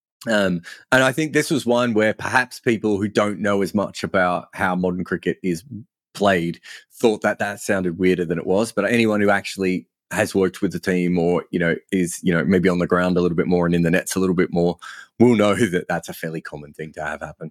Speaker 3: um, and I think this was one where perhaps people who don't know as much about how modern cricket is played thought that that sounded weirder than it was. But anyone who actually has worked with the team, or you know, is you know maybe on the ground a little bit more and in the nets a little bit more, will know that that's a fairly common thing to have happen.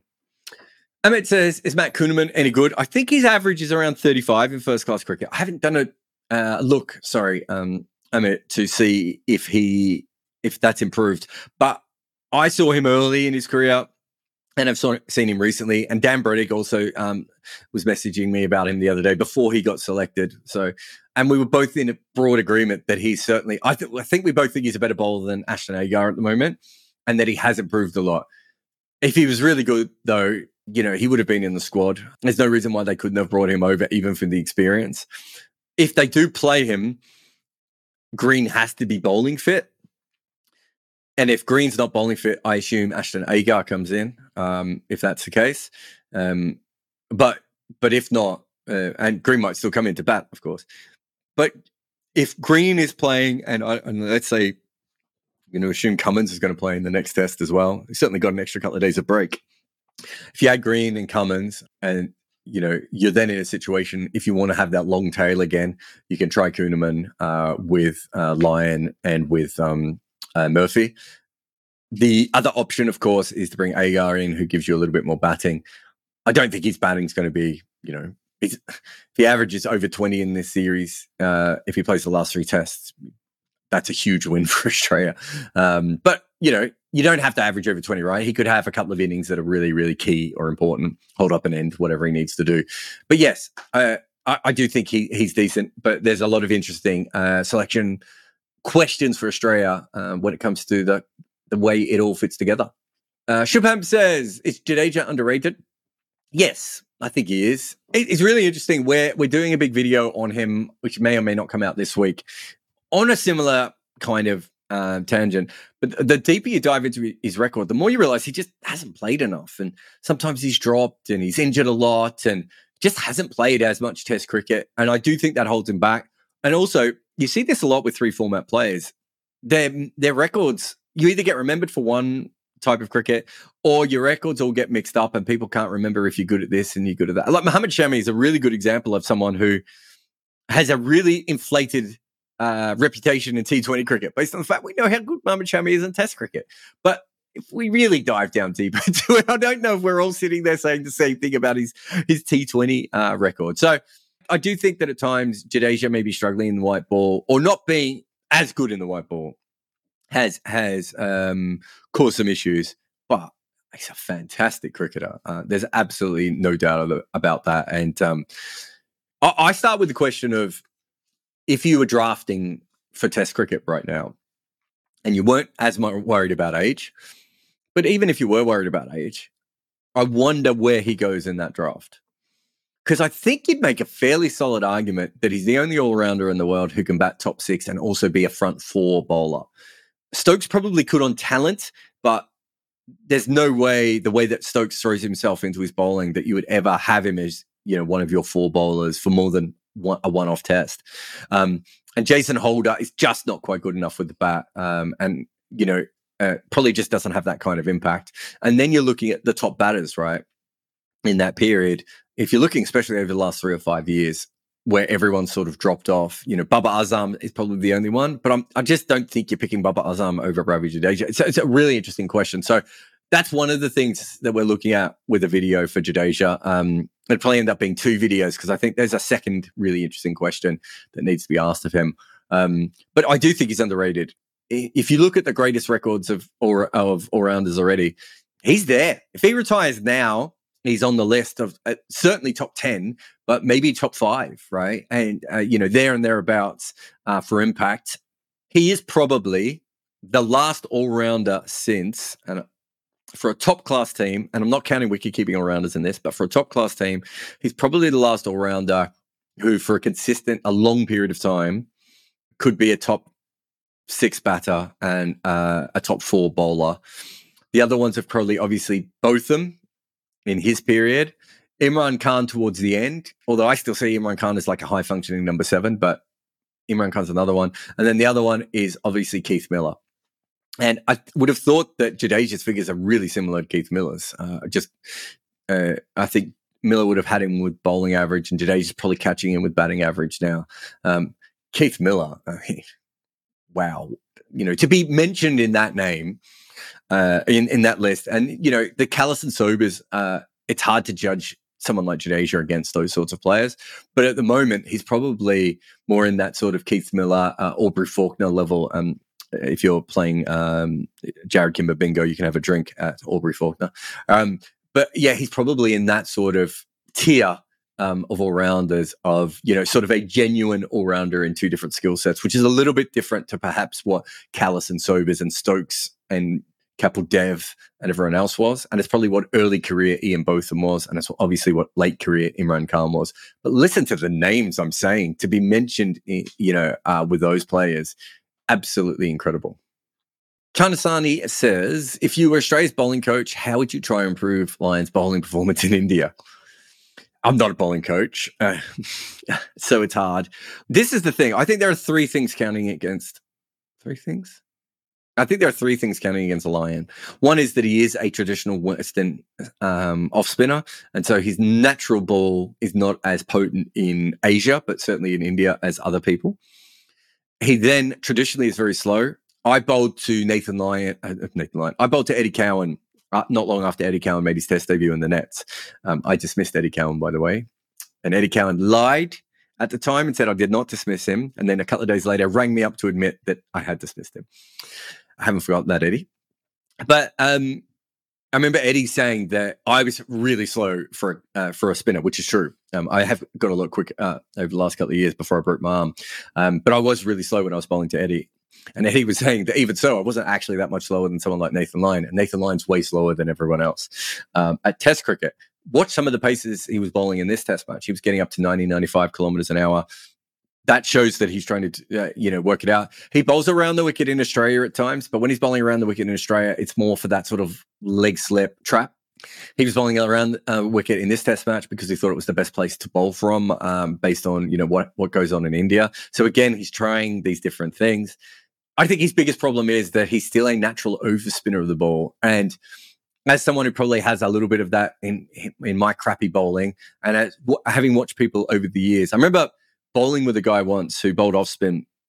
Speaker 3: Amit says, is Matt Kuhneman any good? I think his average is around thirty-five in first-class cricket. I haven't done a uh, look, sorry, um, Amit, to see if he if that's improved. But I saw him early in his career, and I've saw, seen him recently. And Dan Brodick also um, was messaging me about him the other day before he got selected. So, and we were both in a broad agreement that he's certainly, I, th- I think we both think he's a better bowler than Ashton Agar at the moment, and that he has improved a lot. If he was really good, though, you know, he would have been in the squad. There's no reason why they couldn't have brought him over, even for the experience. If they do play him, Green has to be bowling fit. And if Green's not bowling fit, I assume Ashton Agar comes in, um, if that's the case. Um, but but if not, uh, and Green might still come into bat, of course. But if Green is playing, and, I, and let's say, you know, assume Cummins is going to play in the next test as well. He's certainly got an extra couple of days of break. If you had Green and Cummins, and you know you're then in a situation, if you want to have that long tail again, you can try Kuhneman uh, with uh, Lyon and with um, uh, Murphy. The other option, of course, is to bring Agar in, who gives you a little bit more batting. I don't think his batting is going to be, you know, it's, if he averages over twenty in this series, uh, if he plays the last three tests, that's a huge win for Australia. Um, but you know, you don't have to average over twenty, right? He could have a couple of innings that are really, really key or important, hold up an end, whatever he needs to do. But yes, uh, I, I do think he he's decent, but there's a lot of interesting uh, selection questions for Australia uh, when it comes to the, the way it all fits together. Uh, Shubham says, is Jadeja underrated? Yes, I think he is. It, it's really interesting. We're, we're doing a big video on him, which may or may not come out this week, on a similar kind of Uh, tangent. But the deeper you dive into his record, the more you realize he just hasn't played enough. And sometimes he's dropped and he's injured a lot and just hasn't played as much test cricket. And I do think that holds him back. And also, you see this a lot with three format players. Their, their records, you either get remembered for one type of cricket or your records all get mixed up and people can't remember if you're good at this and you're good at that. Like Mohammad Shami is a really good example of someone who has a really inflated uh, reputation in T twenty cricket based on the fact we know how good Mohammad Shami is in Test cricket. But if we really dive down deeper into it, I don't know if we're all sitting there saying the same thing about his his T twenty uh, record. So I do think that at times Jadeja may be struggling in the white ball or not being as good in the white ball has has um, caused some issues. But he's a fantastic cricketer. Uh, there's absolutely no doubt about that. And um, I, I start with the question of if you were drafting for Test cricket right now and you weren't as much worried about age, but even if you were worried about age, I wonder where he goes in that draft. Because I think you'd make a fairly solid argument that he's the only all-rounder in the world who can bat top six and also be a front four bowler. Stokes probably could on talent, but there's no way, the way that Stokes throws himself into his bowling, that you would ever have him as, you know, one of your four bowlers for more than one, a one-off test. Um, and Jason Holder is just not quite good enough with the bat. Um, and, you know, uh, probably just doesn't have that kind of impact. And then you're looking at the top batters, right, in that period. If you're looking especially over the last three or five years where everyone sort of dropped off, you know, Babar Azam is probably the only one, but I'm, I just don't think you're picking Babar Azam over Ravi Jadeja. It's, it's a really interesting question. So that's one of the things that we're looking at with a video for Jadeja. Um, it'll probably end up being two videos because I think there's a second really interesting question that needs to be asked of him. Um, but I do think he's underrated. If you look at the greatest records of, or, of all-rounders already, he's there. If he retires now, he's on the list of uh, certainly top ten, but maybe top five, right? And, uh, you know, there and thereabouts uh, for impact. He is probably the last all-rounder since, and for a top-class team, and I'm not counting wicket-keeping all-rounders in this, but for a top-class team, he's probably the last all-rounder who, for a consistent, a long period of time, could be a top six batter and uh, a top four bowler. The other ones have probably, obviously, Botham in his period. Imran Khan towards the end, although I still see Imran Khan as like a high-functioning number seven, but Imran Khan's another one. And then the other one is obviously Keith Miller. And I would have thought that Jadeja's figures are really similar to Keith Miller's. Uh, just, uh, I think Miller would have had him with bowling average, and Jadeja's probably catching him with batting average now. Um, Keith Miller, I mean, wow. You know, to be mentioned in that name, uh, in, in that list, and, you know, the Kallis and Sobers, uh, it's hard to judge someone like Jadeja against those sorts of players. But at the moment, he's probably more in that sort of Keith Miller, uh, Aubrey Faulkner level. Um, if you're playing um, Jared Kimber Bingo, you can have a drink at Aubrey Faulkner. Um, but yeah, he's probably in that sort of tier um, of all-rounders of, you know, sort of a genuine all-rounder in two different skill sets, which is a little bit different to perhaps what Kallis and Sobers and Stokes and Kapil Dev and everyone else was. And it's probably what early career Ian Botham was. And it's obviously what late career Imran Khan was. But listen to the names I'm saying to be mentioned, you know, uh, with those players. Absolutely incredible. Chanasani says, if you were Australia's bowling coach, how would you try and improve Lions' bowling performance in India? I'm not a bowling coach, uh, so it's hard. This is the thing. I think there are three things counting against... Three things? I think there are three things counting against a Lion. One is that he is a traditional Western um, off-spinner, and so his natural ball is not as potent in Asia, but certainly in India as other people. He then traditionally is very slow. I bowled to Nathan Lyon. Uh, Nathan Lyon. I bowled to Eddie Cowan uh, not long after Eddie Cowan made his Test debut in the nets. Um, I dismissed Eddie Cowan, by the way. And Eddie Cowan lied at the time and said I did not dismiss him. And then a couple of days later, rang me up to admit that I had dismissed him. I haven't forgotten that, Eddie. But um, I remember Eddie saying that I was really slow for uh, for a spinner, which is true. Um, I have got a lot quick uh, over the last couple of years before I broke my arm. Um, but I was really slow when I was bowling to Eddie. And Eddie was saying that even so, I wasn't actually that much slower than someone like Nathan Lyon. And Nathan Lyon's way slower than everyone else. Um, at Test cricket, watch some of the paces he was bowling in this Test match. He was getting up to ninety, ninety-five kilometers an hour. That shows that he's trying to, uh, you know, work it out. He bowls around the wicket in Australia at times, but when he's bowling around the wicket in Australia, it's more for that sort of leg slip trap. He was bowling around a uh, wicket in this Test match because he thought it was the best place to bowl from, um, based on, you know, what, what goes on in India. So again, he's trying these different things. I think his biggest problem is that he's still a natural overspinner of the ball. And as someone who probably has a little bit of that in in my crappy bowling, and as, having watched people over the years, I remember bowling with a guy once who bowled off spin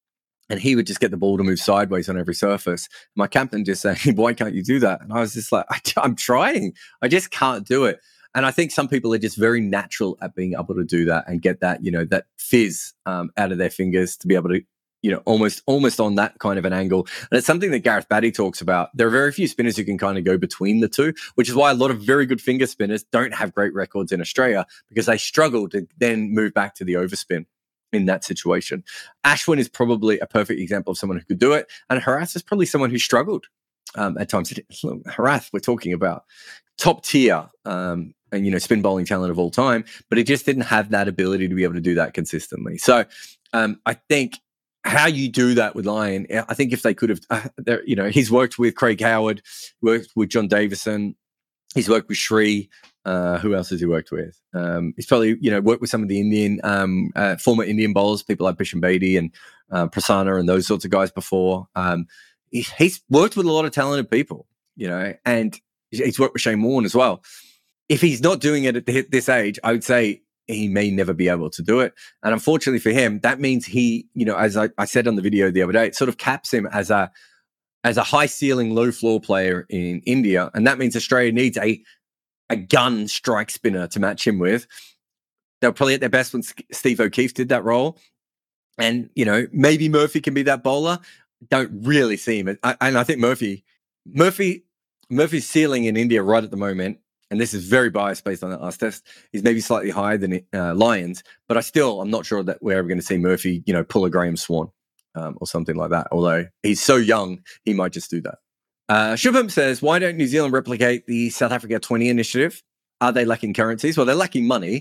Speaker 3: and he would just get the ball to move sideways on every surface. My captain just saying, why can't you do that? And I was just like, I, I'm trying. I just can't do it. And I think some people are just very natural at being able to do that and get that, you know, that fizz um, out of their fingers to be able to, you know, almost almost on that kind of an angle. And it's something that Gareth Batty talks about. There are very few spinners who can kind of go between the two, which is why a lot of very good finger spinners don't have great records in Australia, because they struggle to then move back to the overspin in that situation. Ashwin is probably a perfect example of someone who could do it. And Harath is probably someone who struggled um, at times. Harath, we're talking about top tier um, and, you know, spin bowling talent of all time, but he just didn't have that ability to be able to do that consistently. So um, I think how you do that with Lyon, I think if they could have, uh, you know, he's worked with Craig Howard, worked with John Davison, he's worked with Shree. Uh, who else has he worked with? Um, he's probably, you know, worked with some of the Indian, um, uh, former Indian bowlers, people like Bisham Beatty and uh, Prasanna and those sorts of guys before. Um, he, he's worked with a lot of talented people, you know, and he's worked with Shane Warne as well. If he's not doing it at this age, I would say he may never be able to do it. And unfortunately for him, that means he, you know, as I, I said on the video the other day, it sort of caps him as a as a high ceiling, low floor player in India. And that means Australia needs a a gun strike spinner to match him with. They're probably at their best when Steve O'Keefe did that role. And, you know, maybe Murphy can be that bowler. Don't really see him. I, and I think Murphy, Murphy, Murphy's ceiling in India right at the moment, and this is very biased based on that last test, is maybe slightly higher than uh, Lyons, but I still, I'm not sure that we're ever going to see Murphy, you know, pull a Graham Swan um, or something like that. Although he's so young, he might just do that. Uh, Shubham says, why don't New Zealand replicate the South Africa twenty initiative? Are they lacking currencies? Well, they're lacking money.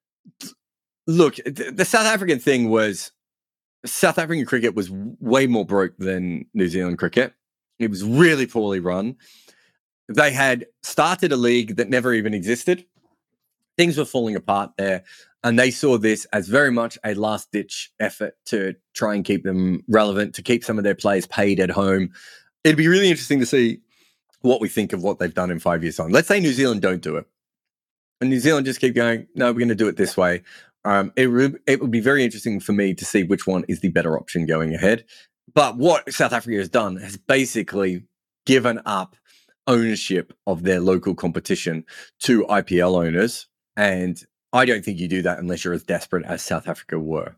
Speaker 3: Look, th- the South African thing was, South African cricket was way more broke than New Zealand cricket. It was really poorly run. They had started a league that never even existed. Things were falling apart there. And they saw this as very much a last-ditch effort to try and keep them relevant, to keep some of their players paid at home. It'd be really interesting to see what we think of what they've done in five years' time. Let's say New Zealand don't do it. And New Zealand just keep going, no, we're going to do it this way. Um, it, re- it would be very interesting for me to see which one is the better option going ahead. But what South Africa has done has basically given up ownership of their local competition to I P L owners. And I don't think you do that unless you're as desperate as South Africa were.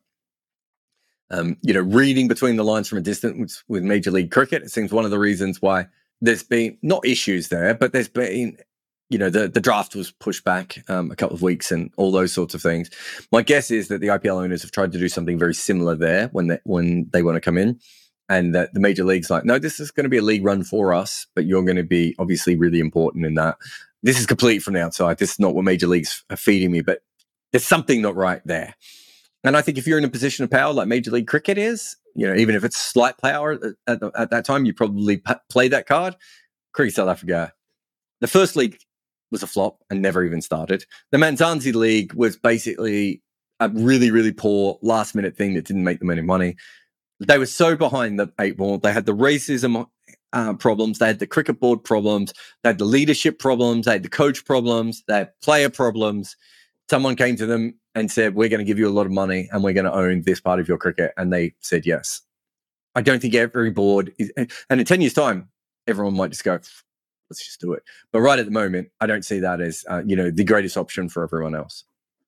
Speaker 3: Um, you know, reading between the lines from a distance with Major League Cricket, it seems one of the reasons why there's been not issues there, but there's been, you know, the, the draft was pushed back um, a couple of weeks and all those sorts of things. My guess is that the I P L owners have tried to do something very similar there when they, when they want to come in, and that the major league's like, no, this is going to be a league run for us, but you're going to be obviously really important in that. This is complete from the outside. This is not what major leagues are feeding me, but there's something not right there. And I think if you're in a position of power like Major League Cricket is, you know, even if it's slight power at, at, at that time, you probably p- play that card. Cricket South Africa, the first league was a flop and never even started. The Manzanzi League was basically a really, really poor last minute thing that didn't make them any money. They were so behind the eight ball. They had the racism uh, problems. They had the cricket board problems. They had the leadership problems. They had the coach problems. They had player problems. Someone came to them and said, we're going to give you a lot of money and we're going to own this part of your cricket. And they said yes. I don't think every board is, and in ten years' time, everyone might just go, let's just do it. But right at the moment, I don't see that as, uh, you know, the greatest option for everyone else.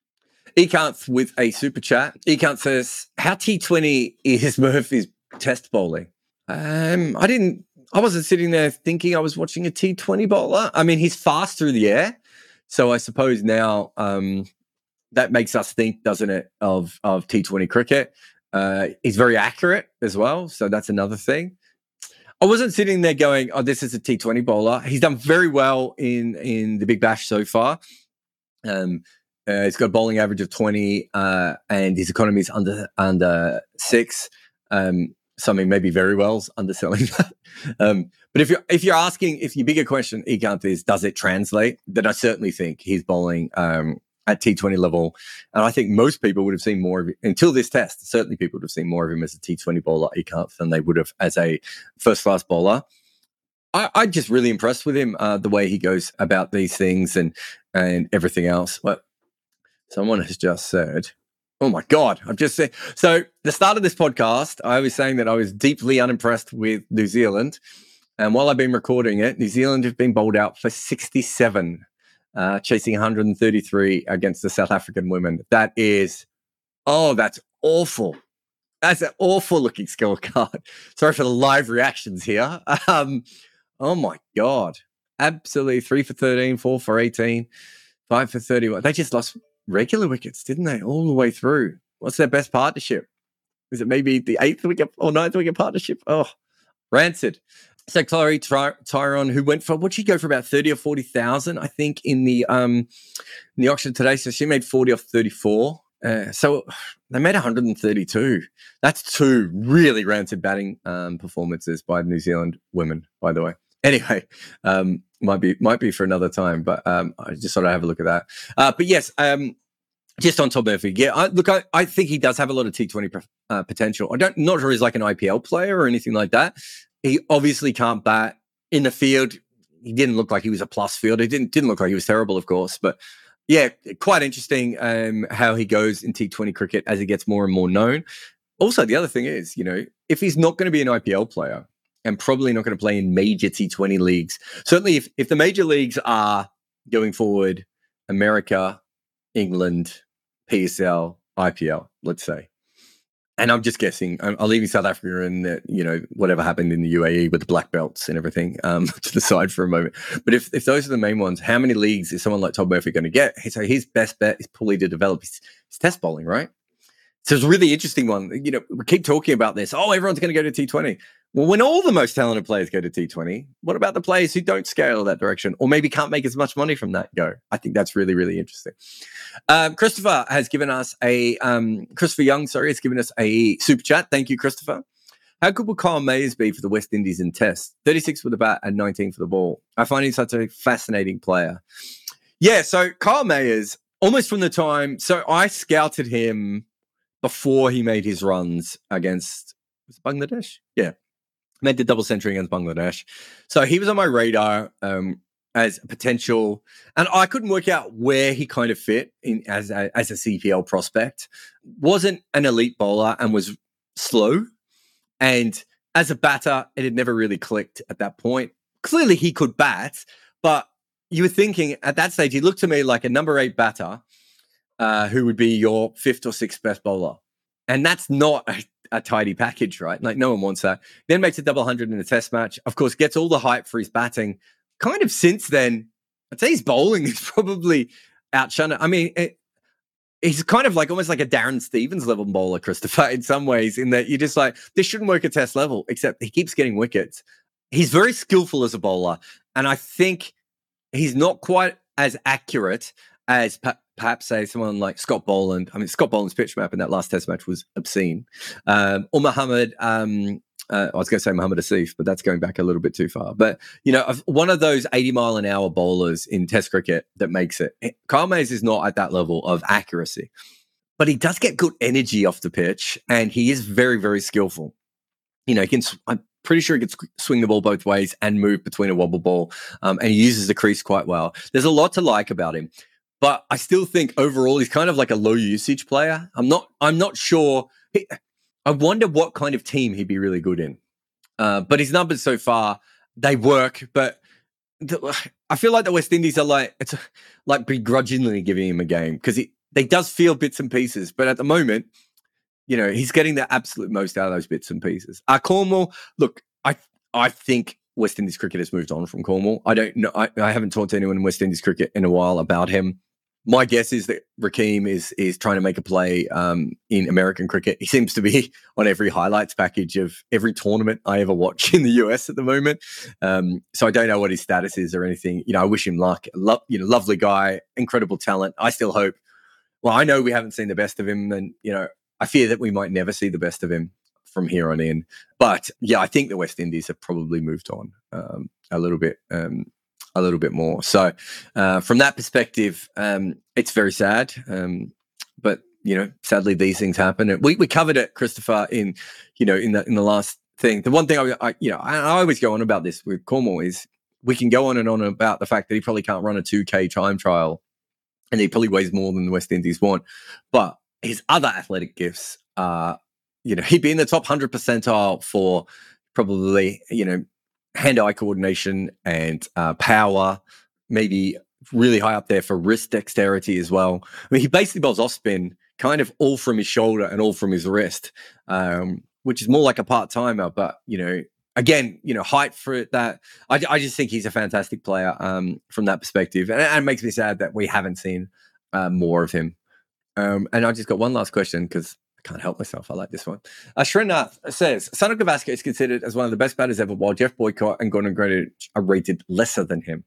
Speaker 3: Ekanth with a super chat. Ekanth says, how T twenty is Murphy's test bowling? Um, I didn't, I wasn't sitting there thinking I was watching a T twenty bowler. I mean, he's fast through the air. So I suppose now um, that makes us think, doesn't it, of, of T twenty cricket. Uh, he's very accurate as well. So that's another thing. I wasn't sitting there going, oh, this is a T twenty bowler. He's done very well in, in the Big Bash so far. Um, uh, he's got a bowling average of twenty uh, and his economy is under, under six. Um, so I mean, maybe very well's underselling that. Um, but if you're if you're asking, if your bigger question, Ekanth, is does it translate? Then I certainly think he's bowling um, at T twenty level, and I think most people would have seen more of it until this test. Certainly, people would have seen more of him as a T twenty bowler, Ekanth, than they would have as a first class bowler. I, I'm just really impressed with him, uh, the way he goes about these things and and everything else. But someone has just said, Oh my God. I've just said, so the start of this podcast, I was saying that I was deeply unimpressed with New Zealand. And while I've been recording it, New Zealand have been bowled out for sixty-seven, uh, chasing one hundred thirty-three against the South African women. That is, oh, that's awful. That's an awful looking scorecard. Sorry for the live reactions here. Um, oh my God. Absolutely. Three for thirteen, four for eighteen, five for thirty-one. They just lost regular wickets, didn't they? All the way through. What's their best partnership? Is it maybe the eighth wicket or ninth wicket partnership? Oh, rancid. So Chloe Ty- Tyrone, who went for, what'd she go for, about thirty or forty thousand, I think, in the um in the auction today. So she made forty off thirty-four. Uh, so they made one hundred thirty-two. That's two really rancid batting um, performances by New Zealand women, by the way. Anyway, um, might be might be for another time, but um, I just thought I'd have a look at that. Uh, but yes, um, just on Todd Murphy, yeah, I, look, I, I think he does have a lot of T twenty uh, potential. I don't, not sure he's like an I P L player or anything like that. He obviously can't bat in the field. He didn't look like he was a plus fielder. He didn't didn't look like he was terrible, of course, but yeah, quite interesting um, how he goes in T twenty cricket as he gets more and more known. Also, the other thing is, you know, if he's not going to be an I P L player, and probably not going to play in major T twenty leagues. Certainly, if, if the major leagues are going forward, America, England, P S L, I P L, let's say. And I'm just guessing, I'm, I'm leaving South Africa and, uh, you know, whatever happened in the U A E with the black belts and everything um, to the side for a moment. But if, if those are the main ones, how many leagues is someone like Todd Murphy going to get? So his best bet is probably to develop his, his test bowling, right? So it's a really interesting one. You know, we keep talking about this. Oh, everyone's going to go to T twenty. Well, when all the most talented players go to T twenty, what about the players who don't scale that direction or maybe can't make as much money from that go? I think that's really, really interesting. Um, Christopher has given us a, um, Christopher Young, sorry, has given us a super chat. Thank you, Christopher. How good will Kyle Mayers be for the West Indies in Test? thirty-six with the bat and nineteen for the ball. I find him such a fascinating player. Yeah, so Kyle Mayers, almost from the time, so I scouted him before he made his runs against was it Bangladesh. Yeah. Made the double century against Bangladesh. So he was on my radar um, as a potential, and I couldn't work out where he kind of fit in as a, as a C P L prospect. Wasn't an elite bowler and was slow. And as a batter, it had never really clicked at that point. Clearly he could bat, but you were thinking at that stage, he looked to me like a number eight batter uh, who would be your fifth or sixth best bowler. And that's not a, a tidy package, right? Like no one wants that. Then makes a double hundred in a test match. Of course, gets all the hype for his batting. Kind of since then, I'd say his bowling is probably outshone. I mean, it, he's kind of like almost like a Darren Stevens level bowler, Christopher, in some ways, in that you're just like, this shouldn't work at test level, except he keeps getting wickets. He's very skillful as a bowler. And I think he's not quite as accurate as pa- perhaps say someone like Scott Boland. I mean, Scott Boland's pitch map in that last test match was obscene. Um, or Muhammad, um, uh, I was going to say Muhammad Asif, but that's going back a little bit too far. But, you know, one of those eighty mile an hour bowlers in test cricket that makes it. Kyle Mayers is not at that level of accuracy, but he does get good energy off the pitch and he is very, very skillful. You know, he can, I'm pretty sure he can swing the ball both ways and move between a wobble ball. Um, and he uses the crease quite well. There's a lot to like about him. But I still think overall he's kind of like a low usage player. I'm not. I'm not sure. He, I wonder what kind of team he'd be really good in. Uh, but his numbers so far they work. But the, I feel like the West Indies are like it's like begrudgingly giving him a game because he they does feel bits and pieces. But at the moment, you know, he's getting the absolute most out of those bits and pieces. Uh, Cornwall, look, I I think West Indies cricket has moved on from Cornwall. I don't know. I, I haven't talked to anyone in West Indies cricket in a while about him. My guess is that Rakeem is is trying to make a play um, in American cricket. He seems to be on every highlights package of every tournament I ever watch in the U S at the moment. Um, so I don't know what his status is or anything. You know, I wish him luck. Lo- you know, lovely guy, incredible talent. I still hope. Well, I know we haven't seen the best of him, and you know, I fear that we might never see the best of him from here on in. But yeah, I think the West Indies have probably moved on um, a little bit. Um, a little bit more. So uh, from that perspective, um, it's very sad. Um, but, you know, sadly these things happen. And we, we covered it, Christopher, in, you know, in the, in the last thing. The one thing I, I you know, I, I always go on about this with Cornwall is we can go on and on about the fact that he probably can't run a two K time trial and he probably weighs more than the West Indies want. But his other athletic gifts are, you know, he'd be in the top one hundred percentile for probably, you know, hand-eye coordination and uh, power, maybe really high up there for wrist dexterity as well. I mean, he basically bowls off spin kind of all from his shoulder and all from his wrist, um, which is more like a part-timer. But, you know, again, you know, height for that. I, I just think he's a fantastic player um, from that perspective. And, and it makes me sad that we haven't seen uh, more of him. Um, and I just got one last question because I can't help myself. I like this one. Uh, Srinath says, Sano Gavaskar is considered as one of the best batters ever, while Jeff Boycott and Gordon Greenidge are rated lesser than him.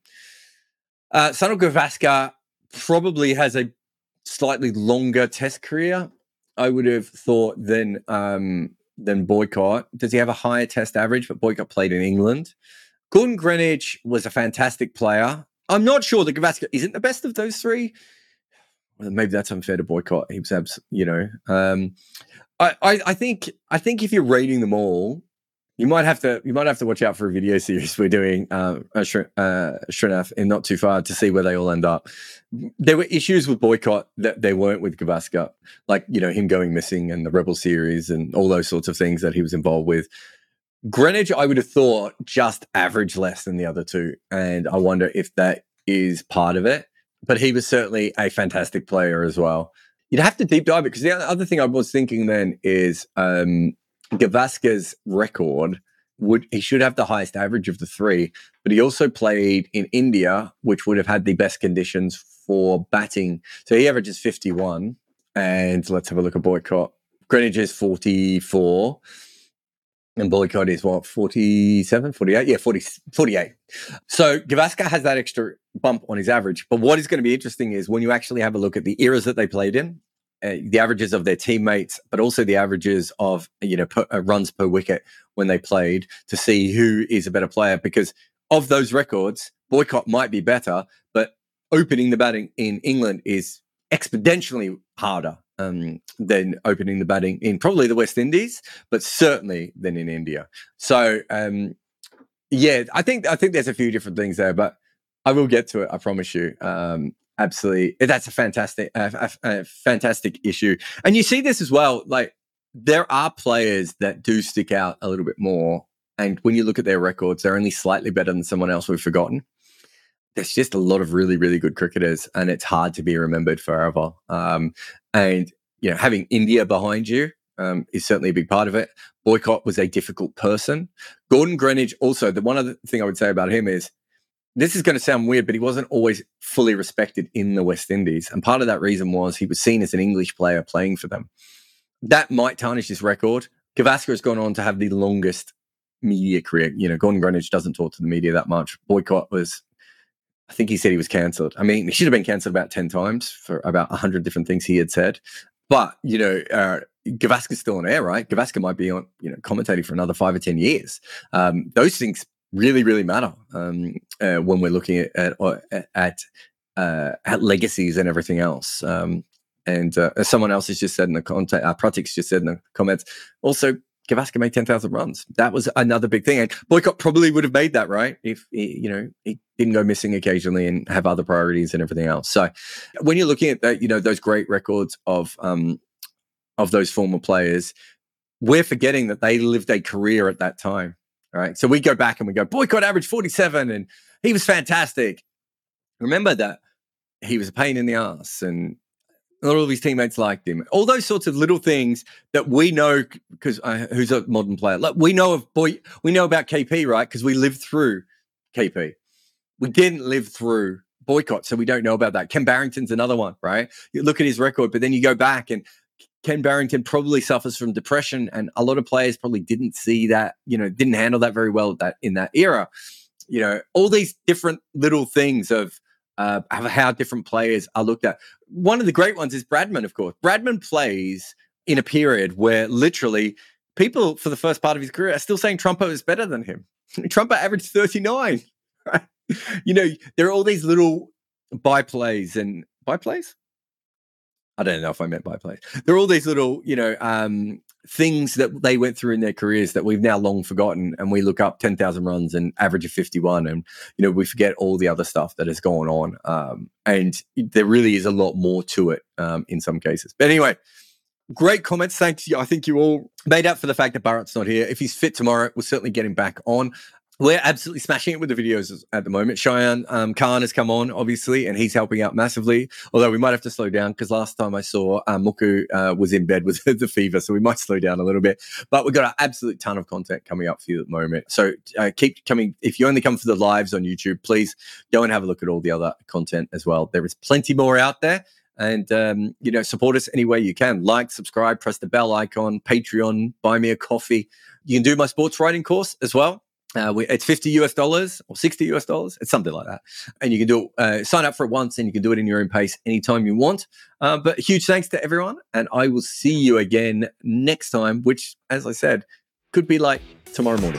Speaker 3: Uh, Sano Gavaskar probably has a slightly longer test career, I would have thought, than um, than Boycott. Does he have a higher test average? But Boycott played in England. Gordon Greenidge was a fantastic player. I'm not sure that Gavaskar isn't the best of those three. Well, maybe that's unfair to Boycott. He was, abs- you know, um, I, I, I think, I think if you're rating them all, you might have to, you might have to watch out for a video series we're doing, uh, uh, Srinath, in not too far to see where they all end up. There were issues with Boycott that they weren't with Gavaskar, like, you know, him going missing and the Rebel series and all those sorts of things that he was involved with. Greenidge, I would have thought, just average less than the other two, and I wonder if that is part of it. But he was certainly a fantastic player as well. You'd have to deep dive it, because the other thing I was thinking then is um, Gavaskar's record, would he should have the highest average of the three, but he also played in India, which would have had the best conditions for batting. So he averages fifty-one, and let's have a look at Boycott. Greenidge is forty-four, and Boycott is what, forty-seven, forty-eight? Yeah, forty, forty-eight. So Gavaskar has that extra bump on his average. But what is going to be interesting is when you actually have a look at the eras that they played in, uh, the averages of their teammates, but also the averages of, you know, per, uh, runs per wicket when they played, to see who is a better player. Because of those records, Boycott might be better, but opening the batting in England is exponentially harder um, than opening the batting in probably the West Indies, but certainly than in India. So, um, yeah, I think I think there's a few different things there, but I will get to it. I promise you. Um, absolutely, that's a fantastic, uh, a, a fantastic issue. And you see this as well. Like, there are players that do stick out a little bit more, and when you look at their records, they're only slightly better than someone else we've forgotten. There's just a lot of really, really good cricketers, and it's hard to be remembered forever. Um, and, you know, having India behind you um, is certainly a big part of it. Boycott was a difficult person. Gordon Greenidge also, the one other thing I would say about him is, this is going to sound weird, but he wasn't always fully respected in the West Indies. And part of that reason was he was seen as an English player playing for them. That might tarnish his record. Gavaskar has gone on to have the longest media career. You know, Gordon Greenidge doesn't talk to the media that much. Boycott was, I think he said he was cancelled. I mean, he should have been cancelled about ten times for about one hundred different things he had said. But, you know, uh, Gavaskar's still on air, right? Gavaskar might be on, you know, commentating for another five or ten years. Um, those things really, really matter um, uh, when we're looking at at at, uh, at legacies and everything else. Um, and uh, as someone else has just said in the content, uh, Pratik's just said in the comments, also Gavaskar made ten thousand runs. That was another big thing. And Boycott probably would have made that, right? If he, you know, he didn't go missing occasionally and have other priorities and everything else. So when you're looking at that, you know, those great records of um, of those former players, we're forgetting that they lived a career at that time. All right. So we go back and we go, Boycott averaged forty-seven and he was fantastic. Remember that he was a pain in the ass and not all of his teammates liked him. All those sorts of little things that we know, because uh, who's a modern player? Like, we know of boy, we know about K P, right? Because we lived through K P. We didn't live through Boycott, so we don't know about that. Ken Barrington's another one, right? You look at his record, but then you go back and Ken Barrington probably suffers from depression, and a lot of players probably didn't see that, you know, didn't handle that very well that in that era. You know, all these different little things of uh, how different players are looked at. One of the great ones is Bradman, of course. Bradman plays in a period where literally people for the first part of his career are still saying Trumpo is better than him. Trumpo averaged thirty-nine. Right? You know, there are all these little byplays and byplays. I don't know if I meant byplays. There are all these little, you know, um, things that they went through in their careers that we've now long forgotten, and we look up ten thousand runs and average of fifty-one, and, you know, we forget all the other stuff that has gone on. Um, and there really is a lot more to it um, in some cases. But anyway, Great comments. Thanks. I think you all made up for the fact that Bharat's not here. If he's fit tomorrow, we'll certainly get him back on. We're absolutely smashing it with the videos at the moment. Cheyenne um, Khan has come on, obviously, and he's helping out massively. Although we might have to slow down because last time I saw uh, Muku uh, was in bed with the fever, so we might slow down a little bit. But we've got an absolute ton of content coming up for you at the moment. So uh, keep coming. If you only come for the lives on YouTube, please go and have a look at all the other content as well. There is plenty more out there. And, um, you know, support us any way you can. Like, subscribe, press the bell icon, Patreon, buy me a coffee. You can do my sports writing course as well. Uh, we, it's fifty US dollars or sixty US dollars. It's something like that. And you can do uh, sign up for it once and you can do it in your own pace anytime you want. Uh, but huge thanks to everyone. And I will see you again next time, which, as I said, could be like tomorrow morning.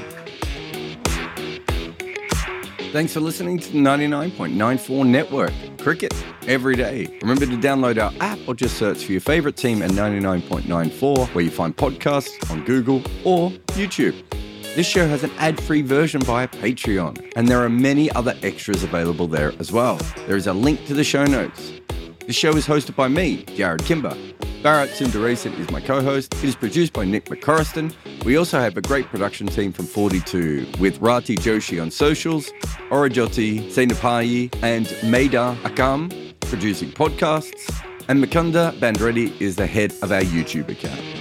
Speaker 3: Thanks for listening to the ninety-nine point nine four Network. Cricket every day. Remember to download our app or just search for your favorite team at ninety-nine point nine four, where you find podcasts on Google or YouTube. This show has an ad-free version via Patreon, and there are many other extras available there as well. There is a link to the show notes. The show is hosted by me, Jared Kimber. Bharat Sundaresan is my co-host. It is produced by Nick McCorriston. We also have a great production team from forty-two, with Rati Joshi on socials, Orajoti Senapayi, and Maida Akam producing podcasts, and Mukunda Bandreddy is the head of our YouTube account.